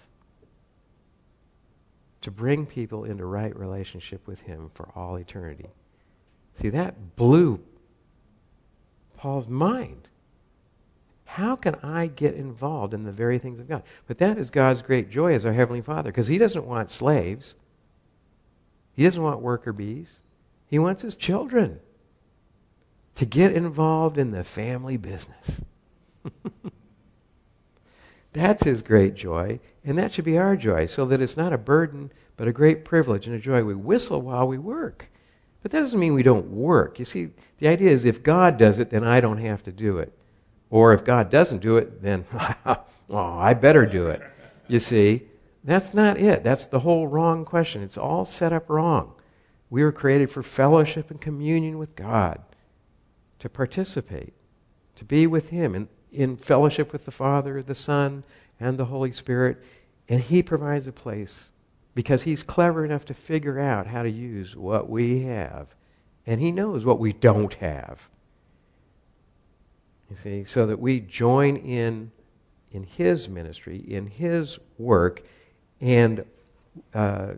to bring people into right relationship with him for all eternity? See, that blew Paul's mind. How can I get involved in the very things of God? But that is God's great joy as our Heavenly Father, because he doesn't want slaves. He doesn't want worker bees. He wants his children to get involved in the family business. That's his great joy, and that should be our joy, so that it's not a burden, but a great privilege and a joy. We whistle while we work. But that doesn't mean we don't work. You see, the idea is if God does it, then I don't have to do it. Or if God doesn't do it, then, oh, I better do it. You see, that's not it. That's the whole wrong question. It's all set up wrong. We were created for fellowship and communion with God, to participate, to be with him in, in fellowship with the Father, the Son, and the Holy Spirit. And he provides a place because he's clever enough to figure out how to use what we have. And he knows what we don't have. You see, so that we join in in his ministry, in his work, and uh,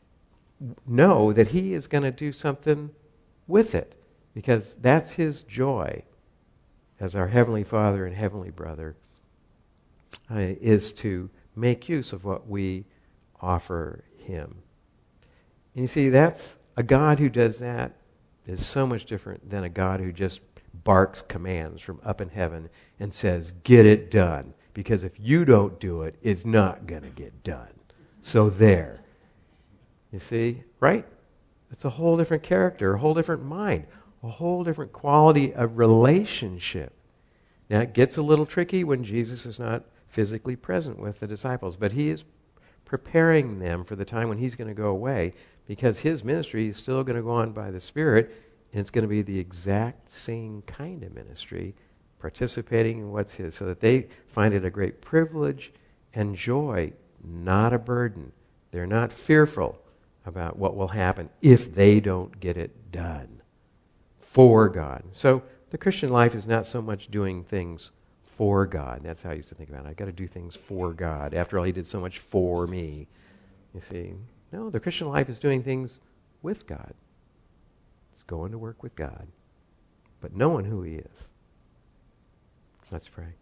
know that he is going to do something with it, because that's his joy as our Heavenly Father and Heavenly Brother, uh, is to make use of what we offer him. And you see, that's a God who does that is so much different than a God who just barks commands from up in heaven and says, get it done. Because if you don't do it, it's not going to get done. So there. You see? Right? It's a whole different character, a whole different mind, a whole different quality of relationship. Now, it gets a little tricky when Jesus is not physically present with the disciples, but he is preparing them for the time when he's going to go away, because his ministry is still going to go on by the Spirit, and it's going to be the exact same kind of ministry, participating in what's his, so that they find it a great privilege and joy, not a burden. They're not fearful about what will happen if they don't get it done for God. So the Christian life is not so much doing things for God. That's how I used to think about it. I've got to do things for God. After all, he did so much for me. You see? No, the Christian life is doing things with God. It's going to work with God, but knowing who he is. Let's pray.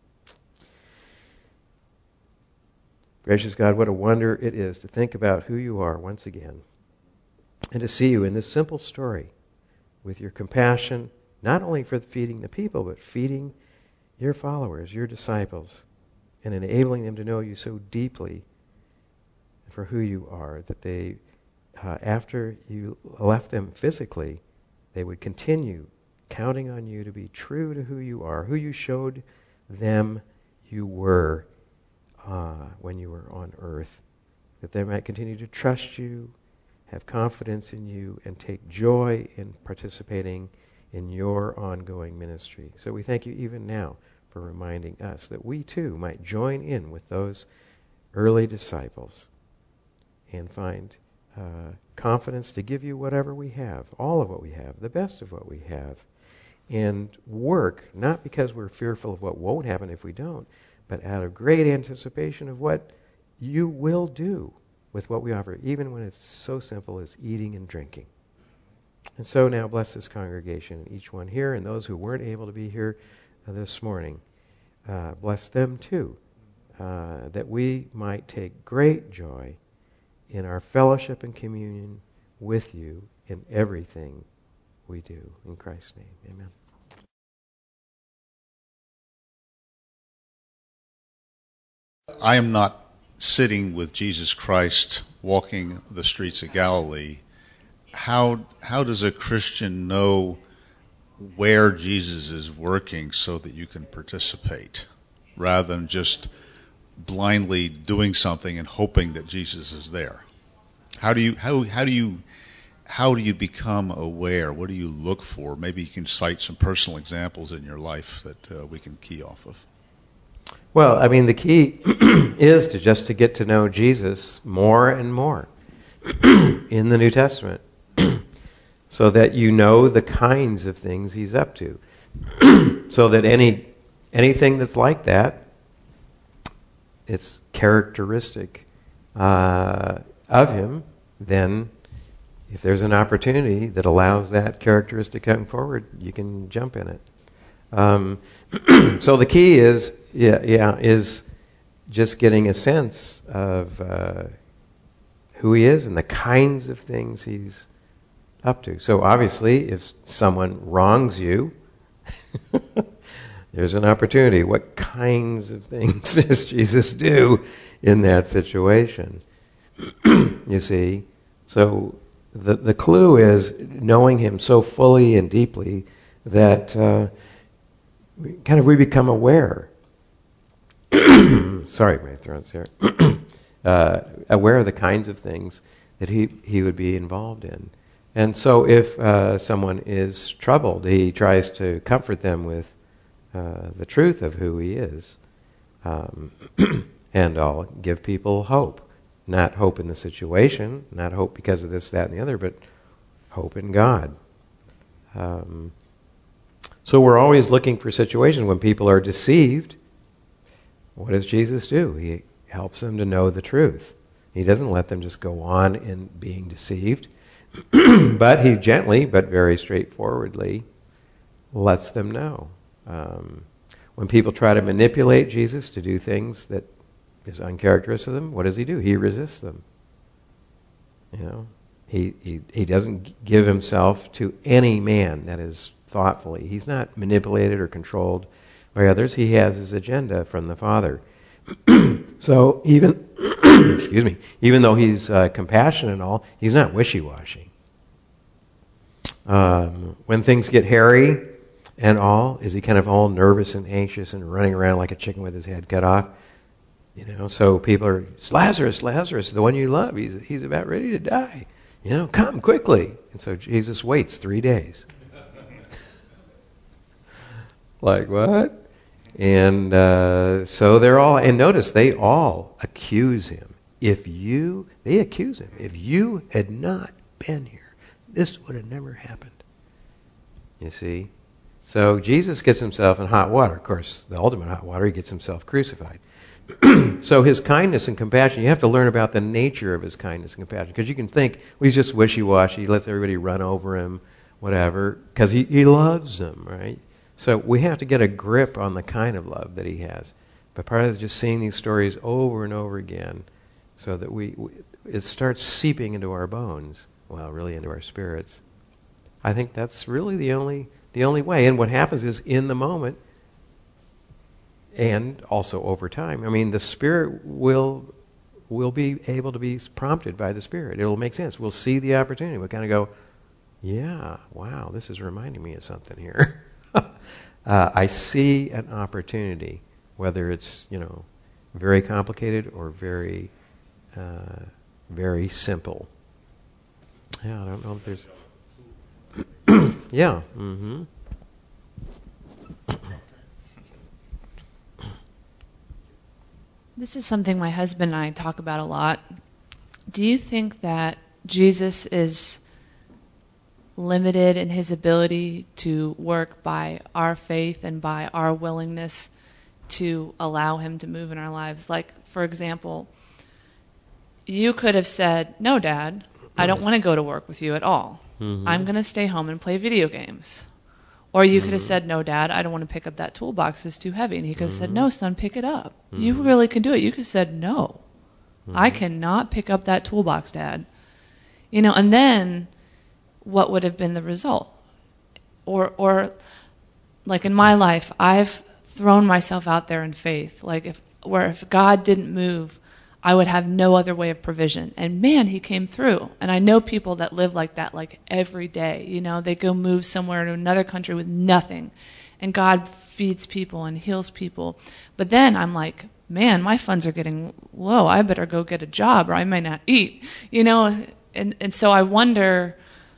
Gracious God, what a wonder it is to think about who you are once again, and to see you in this simple story with your compassion, not only for feeding the people, but feeding your followers, your disciples, and enabling them to know you so deeply for who you are, that they, uh, after you left them physically, they would continue counting on you to be true to who you are, who you showed them you were uh, when you were on earth, that they might continue to trust you, have confidence in you, and take joy in participating in your ongoing ministry. So we thank you even now for reminding us that we too might join in with those early disciples and find uh, confidence to give you whatever we have, all of what we have, the best of what we have, and work, not because we're fearful of what won't happen if we don't, but out of great anticipation of what you will do with what we offer, even when it's so simple as eating and drinking. And so now bless this congregation, each one here, and those who weren't able to be here uh, this morning. Uh, bless them too, uh, that we might take great joy in our fellowship and communion with you in everything we do. In Christ's name, amen. I am not sitting with Jesus Christ walking the streets of Galilee. How how does a Christian know where Jesus is working so that you can participate, rather than just blindly doing something and hoping that Jesus is there? How do you how how do you how do you become aware? What do you look for? Maybe you can cite some personal examples in your life that uh, we can key off of. Well, I mean, the key is to just to get to know Jesus more and more in the New Testament, so that you know the kinds of things he's up to, so that any anything that's like that, it's characteristic uh, of him, then if there's an opportunity that allows that characteristic coming forward, you can jump in it. Um, so the key is, yeah, yeah, is just getting a sense of uh, who he is and the kinds of things he's up to. So obviously, if someone wrongs you, there's an opportunity. What kinds of things does Jesus do in that situation? You see? So the the clue is knowing him so fully and deeply that uh, kind of we become aware. Sorry, my throat's here. uh, aware of the kinds of things that he, he would be involved in. And so if uh, someone is troubled, he tries to comfort them with uh, the truth of who he is. Um, and I'll give people hope. Not hope in the situation, not hope because of this, that, and the other, but hope in God. Um, so we're always looking for situations when people are deceived. What does Jesus do? He helps them to know the truth. He doesn't let them just go on in being deceived, but he gently, but very straightforwardly, lets them know. Um, when people try to manipulate Jesus to do things that is uncharacteristic of them, what does he do? He resists them. You know, he he he doesn't give himself to any man that is thoughtfully. He's not manipulated or controlled by others. He has his agenda from the Father. So even, excuse me, even though he's uh, compassionate and all, he's not wishy-washy. Um, when things get hairy and all, is he kind of all nervous and anxious and running around like a chicken with his head cut off? You know, so people are, it's Lazarus, Lazarus, the one you love, he's he's about ready to die. You know, come quickly. And so Jesus waits three days. Like, what? And uh, so they're all, and notice, they all accuse him. If you, they accuse him. If you had not been here, this would have never happened. You see? So Jesus gets himself in hot water. Of course, the ultimate hot water, he gets himself crucified. So his kindness and compassion, you have to learn about the nature of his kindness and compassion. Because you can think, well, he's just wishy-washy, he lets everybody run over him, whatever, because he, he loves them, right? So we have to get a grip on the kind of love that he has. But part of it is just seeing these stories over and over again so that we, we it starts seeping into our bones, well, really into our spirits. I think that's really the only the only way. And what happens is in the moment and also over time, I mean, the Spirit will will be able to be prompted by the Spirit. It'll make sense. We'll see the opportunity. We'll kind of go, yeah, wow, this is reminding me of something here. Uh, I see an opportunity, whether it's, you know, very complicated or very, uh, very simple. Yeah, I don't know if there's... yeah, mm-hmm. This is something my husband and I talk about a lot. Do you think that Jesus is limited in his ability to work by our faith and by our willingness to allow him to move in our lives. Like, for example, you could have said, no, Dad, I don't want to go to work with you at all. Mm-hmm. I'm going to stay home and play video games. Or you mm-hmm. could have said, no, Dad, I don't want to pick up that toolbox. It's too heavy. And he could have mm-hmm. said, no, son, pick it up. Mm-hmm. You really can do it. You could have said, no, mm-hmm. I cannot pick up that toolbox, Dad. You know, and then what would have been the result? Or, or like in my life, I've thrown myself out there in faith. Like if, where if God didn't move, I would have no other way of provision. And man, he came through. And I know people that live like that, like every day. You know, they go move somewhere to another country with nothing. And God feeds people and heals people. But then I'm like, man, my funds are getting low. I better go get a job or I might not eat. You know, and, and so I wonder,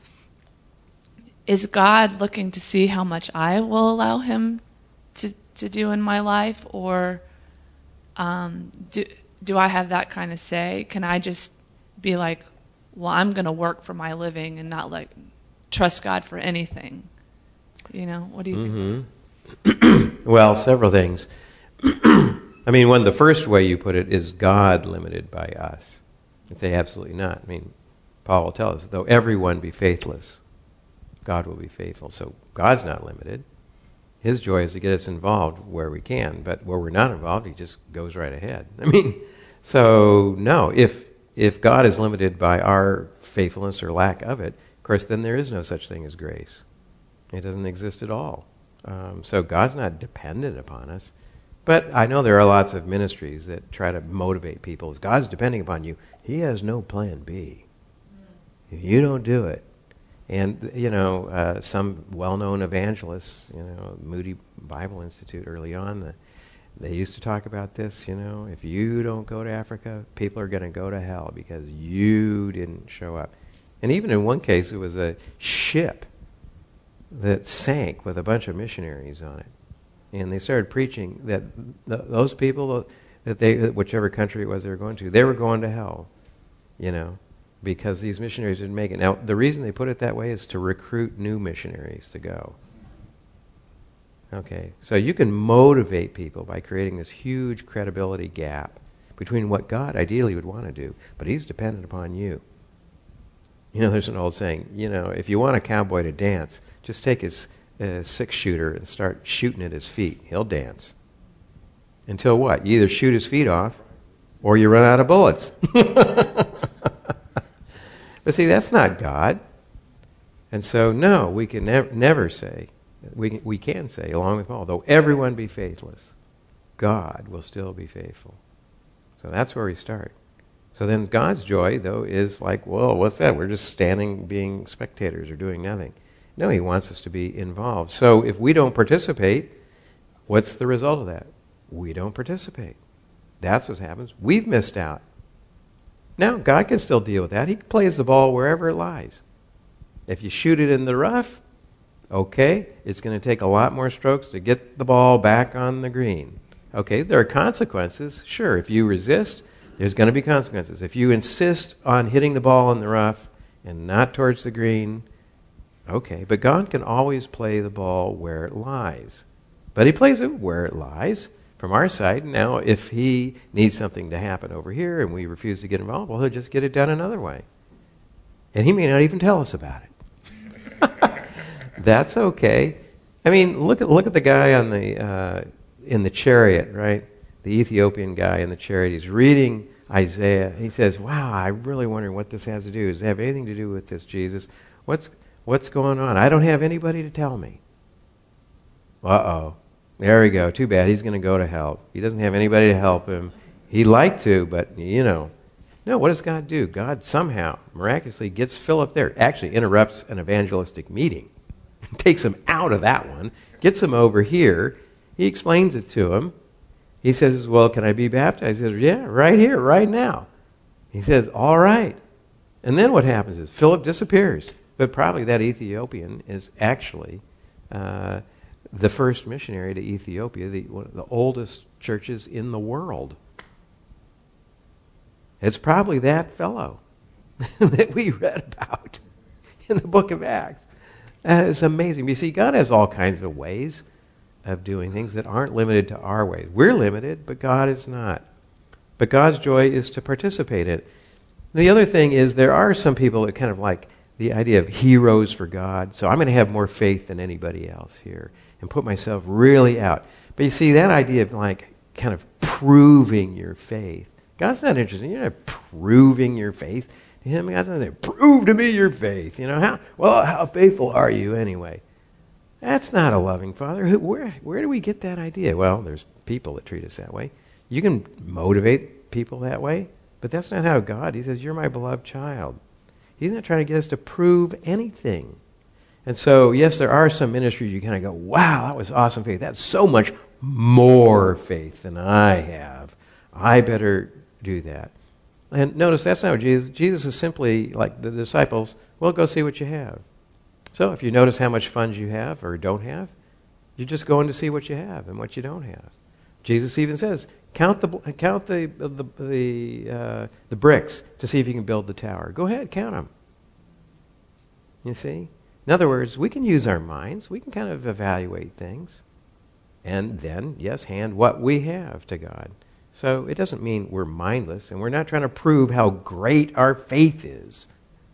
is God looking to see how much I will allow him to, to do in my life? Or um, do... Do I have that kind of say? Can I just be like, well, I'm going to work for my living and not like trust God for anything? You know, what do you mm-hmm. think? Well, several things. I mean, one, the first way you put it is God limited by us. I'd say absolutely not. I mean, Paul will tell us, though everyone be faithless, God will be faithful. So God's not limited. His joy is to get us involved where we can, but where we're not involved, he just goes right ahead. I mean, so no, if if God is limited by our faithfulness or lack of it, of course, then there is no such thing as grace. It doesn't exist at all. Um, so God's not dependent upon us. But I know there are lots of ministries that try to motivate people. As God's depending upon you, he has no plan B. If you don't do it. And, you know, uh, some well-known evangelists, you know, Moody Bible Institute early on, the, they used to talk about this, you know, if you don't go to Africa, people are going to go to hell because you didn't show up. And even in one case, it was a ship that sank with a bunch of missionaries on it. And they started preaching that th- those people, that they, whichever country it was they were going to, they were going to hell, you know, because these missionaries didn't make it. Now, the reason they put it that way is to recruit new missionaries to go. Okay, so you can motivate people by creating this huge credibility gap between what God ideally would want to do, but he's dependent upon you. You know, there's an old saying, you know, if you want a cowboy to dance, just take his uh, six-shooter and start shooting at his feet. He'll dance. Until what? You either shoot his feet off or you run out of bullets. But see, that's not God. And so, no, we can nev- never say, we, we can say, along with Paul, though everyone be faithless, God will still be faithful. So that's where we start. So then God's joy, though, is like, whoa, what's that? We're just standing being spectators or doing nothing. No, he wants us to be involved. So if we don't participate, what's the result of that? We don't participate. That's what happens. We've missed out. Now, God can still deal with that. He plays the ball wherever it lies. If you shoot it in the rough, okay, it's going to take a lot more strokes to get the ball back on the green. Okay, there are consequences. Sure, if you resist, there's going to be consequences. If you insist on hitting the ball in the rough and not towards the green, okay, but God can always play the ball where it lies. But he plays it where it lies. From our side, now, if he needs something to happen over here and we refuse to get involved, well, he'll just get it done another way. And he may not even tell us about it. That's okay. I mean, look at look at the guy on the uh, in the chariot, right? The Ethiopian guy in the chariot. He's reading Isaiah. He says, wow, I really wonder what this has to do. Does it have anything to do with this, Jesus? What's what's going on? I don't have anybody to tell me. Uh-oh. There we go. Too bad. He's going to go to hell. He doesn't have anybody to help him. He'd like to, but, you know. No, what does God do? God somehow, miraculously, gets Philip there. Actually interrupts an evangelistic meeting. Takes him out of that one. Gets him over here. He explains it to him. He says, well, can I be baptized? He says, yeah, right here, right now. He says, all right. And then what happens is Philip disappears. But probably that Ethiopian is actually... Uh, the first missionary to Ethiopia, the, one of the oldest churches in the world. It's probably that fellow that we read about in the book of Acts. That is amazing. You see, God has all kinds of ways of doing things that aren't limited to our ways. We're limited, but God is not. But God's joy is to participate in it. The other thing is there are some people that kind of like the idea of heroes for God. So I'm going to have more faith than anybody else here and put myself really out. But you see, that idea of like kind of proving your faith, God's not interested. You're not proving your faith to Him. God's not saying, prove to me your faith. You know, how well, how faithful are you anyway? That's not a loving Father. Who, where, where do we get that idea? Well, there's people that treat us that way. You can motivate people that way, but that's not how God, He says, you're my beloved child. He's not trying to get us to prove anything. And so, yes, there are some ministries you kind of go, wow, that was awesome faith. That's so much more faith than I have. I better do that. And notice that's not what Jesus, Jesus is simply like the disciples, well, go see what you have. So if you notice how much funds you have or don't have, you're just going to see what you have and what you don't have. Jesus even says, count the count the the the, uh, the bricks to see if you can build the tower. Go ahead, count them. You see? In other words, we can use our minds. We can kind of evaluate things. And then, yes, hand what we have to God. So it doesn't mean we're mindless, and we're not trying to prove how great our faith is.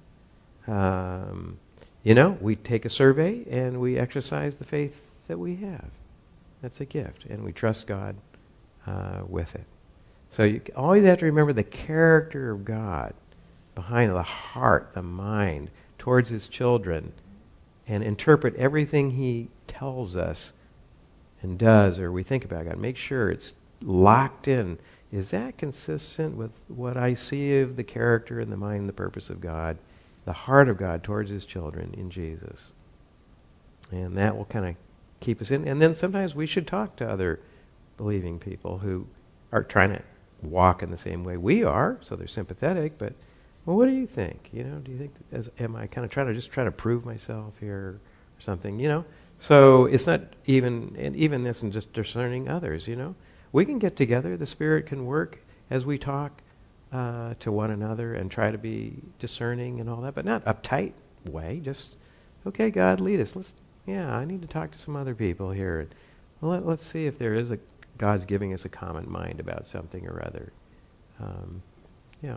Um, you know, we take a survey and we exercise the faith that we have. That's a gift, and we trust God uh, with it. So you always have to remember the character of God behind the heart, the mind, towards His children, and interpret everything He tells us and does, or we think about God. Make sure it's locked in. Is that consistent with what I see of the character and the mind and the purpose of God, the heart of God towards His children in Jesus? And that will kind of keep us in. And then sometimes we should talk to other believing people who are trying to walk in the same way we are, so they're sympathetic, but, well, what do you think? You know, do you think, as, am I kind of trying to just try to prove myself here or something, you know? So it's not even, and even this and just discerning others, you know? We can get together, the Spirit can work as we talk uh, to one another and try to be discerning and all that, but not uptight way, just, okay, God, lead us. Let's, yeah, I need to talk to some other people here. Well, let, let's see if there is a, God's giving us a common mind about something or other. Um, yeah.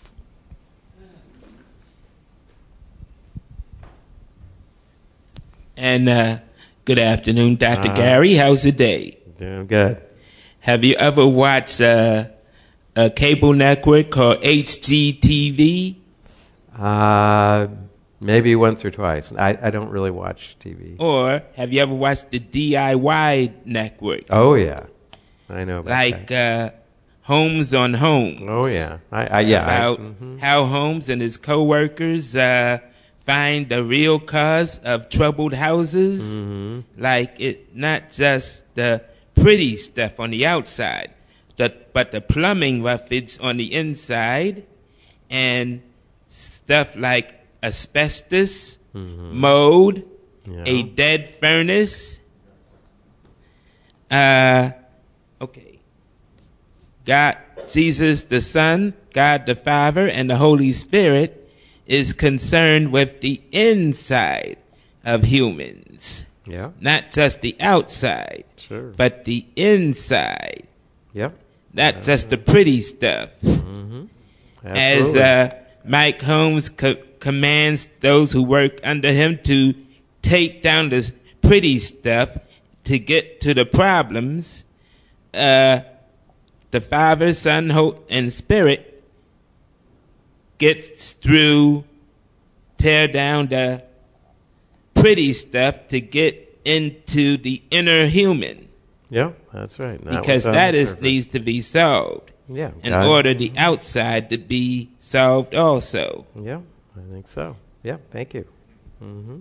And uh, good afternoon, Doctor Uh, Gary. How's the day? Doing good. Have you ever watched uh, a cable network called H G T V? Uh, maybe once or twice. I, I don't really watch T V. Or have you ever watched the D I Y network? Oh, yeah. I know about like that. uh, Holmes on Holmes. Oh, yeah. I, I yeah. About I, mm-hmm. how Holmes and his co-workers uh, find the real cause of troubled houses. Mm-hmm. Like it, not just the pretty stuff on the outside, the, but the plumbing roughage on the inside, and stuff like asbestos, Mm-hmm. mold, Yeah. a dead furnace. Uh, okay. God, Jesus the Son, God the Father, and the Holy Spirit is concerned with the inside of humans. Yeah. Not just the outside, Sure. but the inside. Yep. Not Uh, just the pretty stuff. Mm-hmm. As Absolutely. uh, Mike Holmes co- commands those who work under him to take down the pretty stuff to get to the problems, uh, the Father, Son, Hope, and Spirit gets through, tear down the pretty stuff to get into the inner human, Yeah, that's right. Not because what's on that the is surface. needs to be solved Yeah. in God- order the outside to be solved also. Yeah, I think so. Yeah, thank you. Mm-hmm.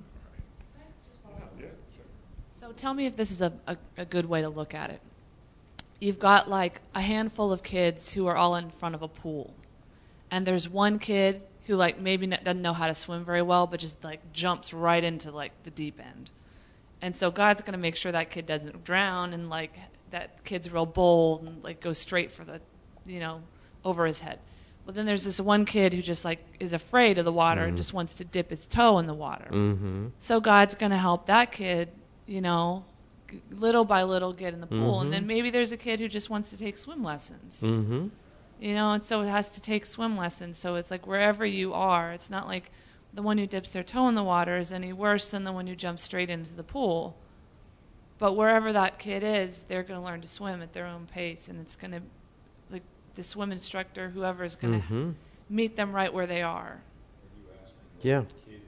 So tell me if this is a, a, a good way to look at it. You've got like a handful of kids who are all in front of a pool. And there's one kid who like maybe n- doesn't know how to swim very well, but just like jumps right into like the deep end. And so God's going to make sure that kid doesn't drown, and like that kid's real bold and like goes straight for the, you know, over his head. But then there's this one kid who just like is afraid of the water Mm-hmm. and just wants to dip his toe in the water. Mm-hmm. So God's going to help that kid, you know, g- little by little get in the pool. Mhm. And then maybe there's a kid who just wants to take swim lessons. Mm-hmm. You know, and so it has to take swim lessons. So it's like wherever you are, it's not like the one who dips their toe in the water is any worse than the one who jumps straight into the pool. But wherever that kid is, they're going to learn to swim at their own pace. And it's going to, like, the swim instructor, whoever is going to Mm-hmm. meet them right where they are. Yeah.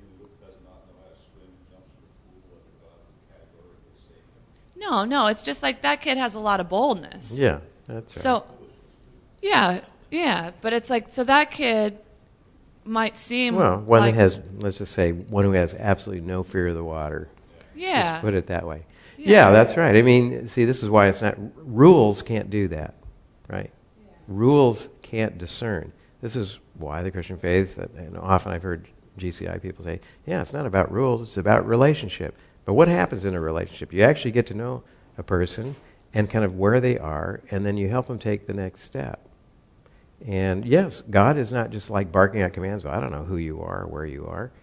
No, no, it's just like that kid has a lot of boldness. Yeah, that's right. So, yeah, yeah, but it's like, so that kid might seem well, one like, that has, let's just say, one who has absolutely no fear of the water. yeah, Just put it that way. Yeah. Yeah, that's right. I mean, see, this is why it's not, rules can't do that, right? Rules can't discern. This is why the Christian faith, and often I've heard G C I people say, yeah, it's not about rules, it's about relationship. But what happens in a relationship? You actually get to know a person and kind of where they are, and then you help them take the next step. And yes, God is not just like barking out commands, well, I don't know who you are or where you are.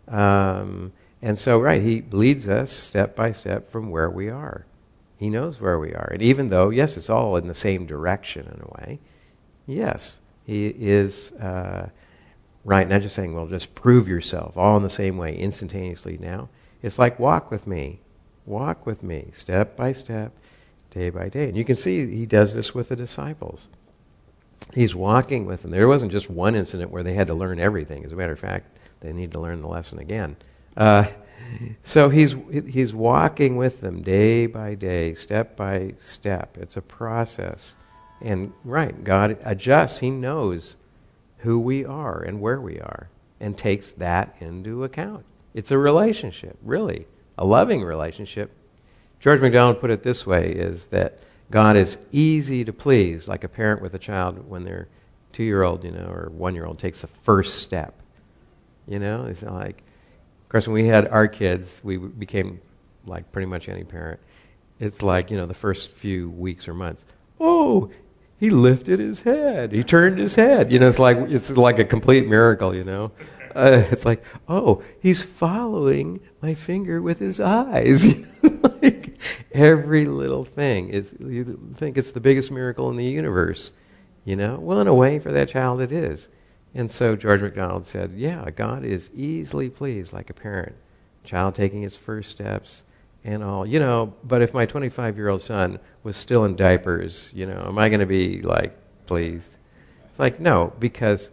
Um, and so, right, he leads us step by step from where we are. He knows where we are. And even though, yes, it's all in the same direction in a way, yes, he is uh, right, not just saying, well, just prove yourself, all in the same way, instantaneously now. It's like, walk with me, walk with me, step by step, day by day. And you can see he does this with the disciples. He's walking with them. There wasn't just one incident where they had to learn everything. As a matter of fact, they need to learn the lesson again. Uh, so he's he's walking with them day by day, step by step. It's a process. And right, God adjusts. He knows who we are and where we are and takes that into account. It's a relationship, really, a loving relationship. George MacDonald put it this way, is that God is easy to please, like a parent with a child when their two-year-old, you know, or one-year-old takes the first step. You know, it's like, of course, when we had our kids, we became like pretty much any parent. It's like, you know, the first few weeks or months, oh, he lifted his head, he turned his head. You know, it's like it's like a complete miracle, you know. Uh, it's like, oh, he's following my finger with his eyes. Like every little thing. It's, you think it's the biggest miracle in the universe, you know? Well, in a way, for that child, it is. And so George MacDonald said, yeah, God is easily pleased, like a parent. Child taking its first steps and all. You know, but if my twenty-five-year-old son was still in diapers, you know, am I going to be, like, pleased? It's like, no, because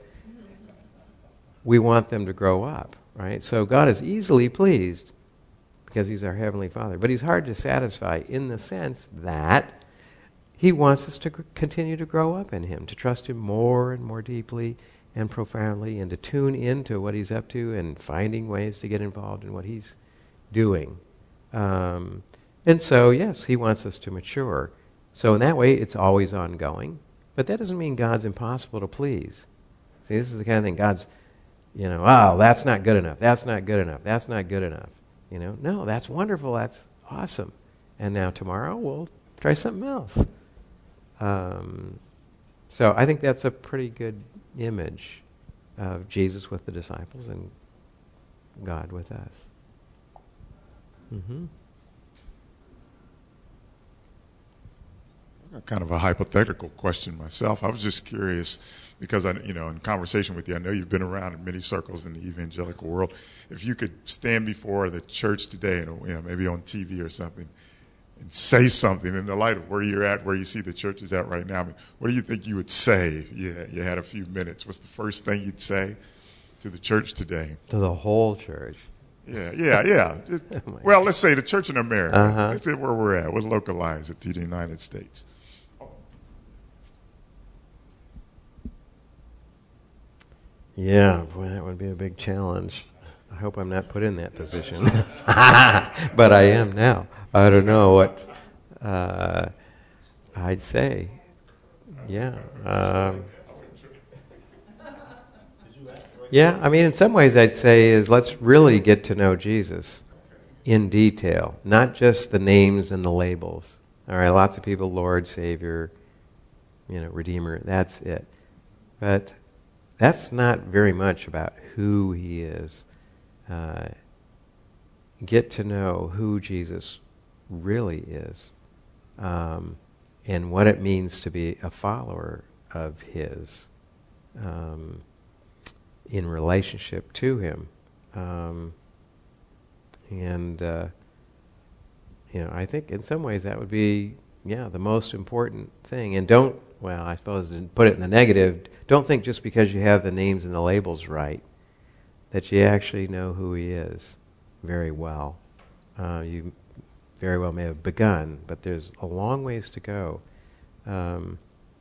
we want them to grow up, right? So God is easily pleased because he's our Heavenly Father. But he's hard to satisfy in the sense that he wants us to c- continue to grow up in him, to trust him more and more deeply and profoundly, and to tune into what he's up to and finding ways to get involved in what he's doing. Um, and so, yes, he wants us to mature. So in that way, it's always ongoing. But that doesn't mean God's impossible to please. See, this is the kind of thing God's, you know, oh, that's not good enough. That's not good enough. That's not good enough. You know, no, that's wonderful. That's awesome. And now tomorrow we'll try something else. Um, so I think that's a pretty good image of Jesus with the disciples and God with us. Mm-hmm. Kind of a hypothetical question myself. I was just curious because I, you know, in conversation with you, I know you've been around in many circles in the evangelical world. If you could stand before the church today, and you know, maybe on T V or something, and say something in the light of where you're at, where you see the church is at right now, I mean, what do you think you would say if you had, you had a few minutes? What's the first thing you'd say to the church today? To the whole church. Yeah, yeah, yeah. Just, Oh well, let's say the church in America. Uh-huh. Let's say where we're at. We'll localize it to the United States. Yeah, boy, that would be a big challenge. I hope I'm not put in that position. But I am now. I don't know what uh, I'd say. Yeah. Um, yeah, I mean, in some ways I'd say is let's really get to know Jesus in detail, not just the names and the labels. All right, lots of people, Lord, Savior, you know, Redeemer, that's it. But that's not very much about who he is. Uh, get to know who Jesus really is, um, and what it means to be a follower of his um, in relationship to him. Um, and, uh, you know, I think in some ways that would be, yeah, the most important thing. And don't, well, I suppose to put it in the negative, don't think just because you have the names and the labels right that you actually know who he is very well. Uh, you very well may have begun, but there's a long ways to go. Um,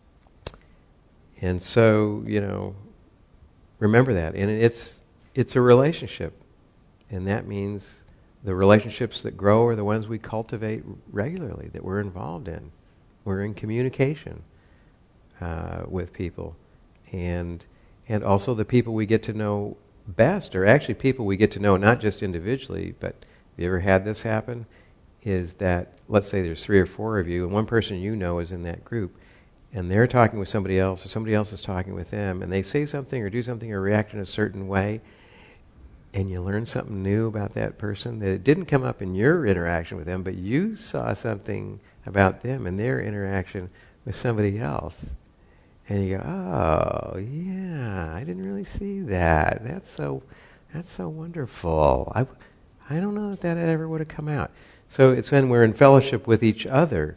and so, you know, remember that. And it's it's a relationship. And that means the relationships that grow are the ones we cultivate regularly, that we're involved in. We're in communication uh, with people. And and also the people we get to know best are actually people we get to know not just individually, but have you ever had this happen? Is that, let's say there's three or four of you, and one person you know is in that group, and they're talking with somebody else, or somebody else is talking with them, and they say something or do something or react in a certain way, and you learn something new about that person that it didn't come up in your interaction with them, but you saw something about them in their interaction with somebody else. And you go, oh, yeah, I didn't really see that. That's so that's so wonderful. I, I don't know that that ever would have come out. So it's when we're in fellowship with each other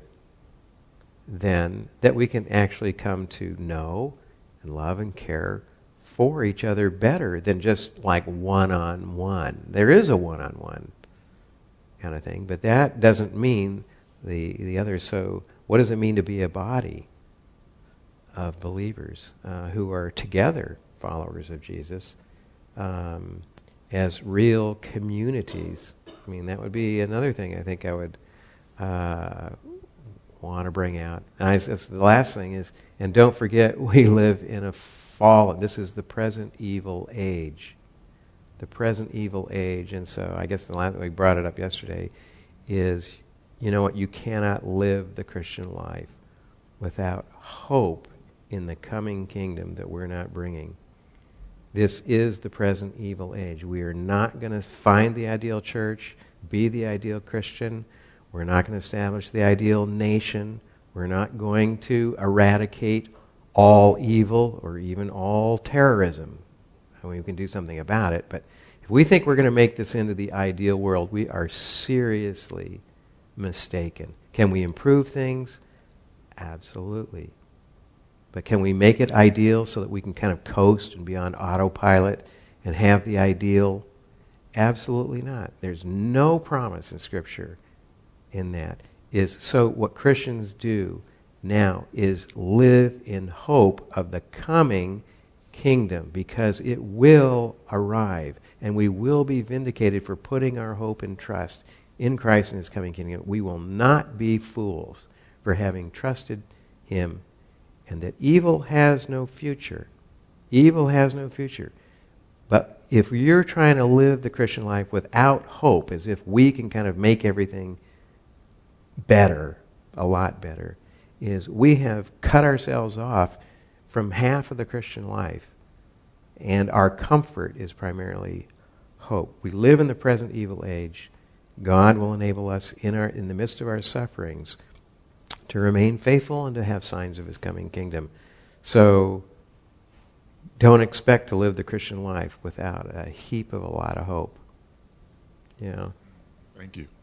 then that we can actually come to know and love and care for each other better than just like one-on-one. There is a one-on-one kind of thing, but that doesn't mean the the other. So what does it mean to be a body of believers uh, who are together followers of Jesus um, as real communities? I mean, that would be another thing I think I would uh, want to bring out. And I, that's the last thing is, and don't forget, we live in a fallen, this is the present evil age. The present evil age. And so I guess the last, we brought it up yesterday, is, you know what, you cannot live the Christian life without hope in the coming kingdom that we're not bringing. This is the present evil age. We are not going to find the ideal church, be the ideal Christian. We're not going to establish the ideal nation. We're not going to eradicate all evil or even all terrorism. I mean, we can do something about it, but if we think we're going to make this into the ideal world, we are seriously mistaken. Can we improve things? Absolutely. But can we make it ideal so that we can kind of coast and be on autopilot and have the ideal? Absolutely not. There's no promise in Scripture in that. Is so what Christians do now is live in hope of the coming kingdom, because it will arrive and we will be vindicated for putting our hope and trust in Christ and his coming kingdom. We will not be fools for having trusted him, and that evil has no future. Evil has no future. But if you're trying to live the Christian life without hope, as if we can kind of make everything better, a lot better, is we have cut ourselves off from half of the Christian life, and our comfort is primarily hope. We live in the present evil age. God will enable us in our in the midst of our sufferings to remain faithful and to have signs of his coming kingdom. So don't expect to live the Christian life without a heap of a lot of hope. You know. Thank you.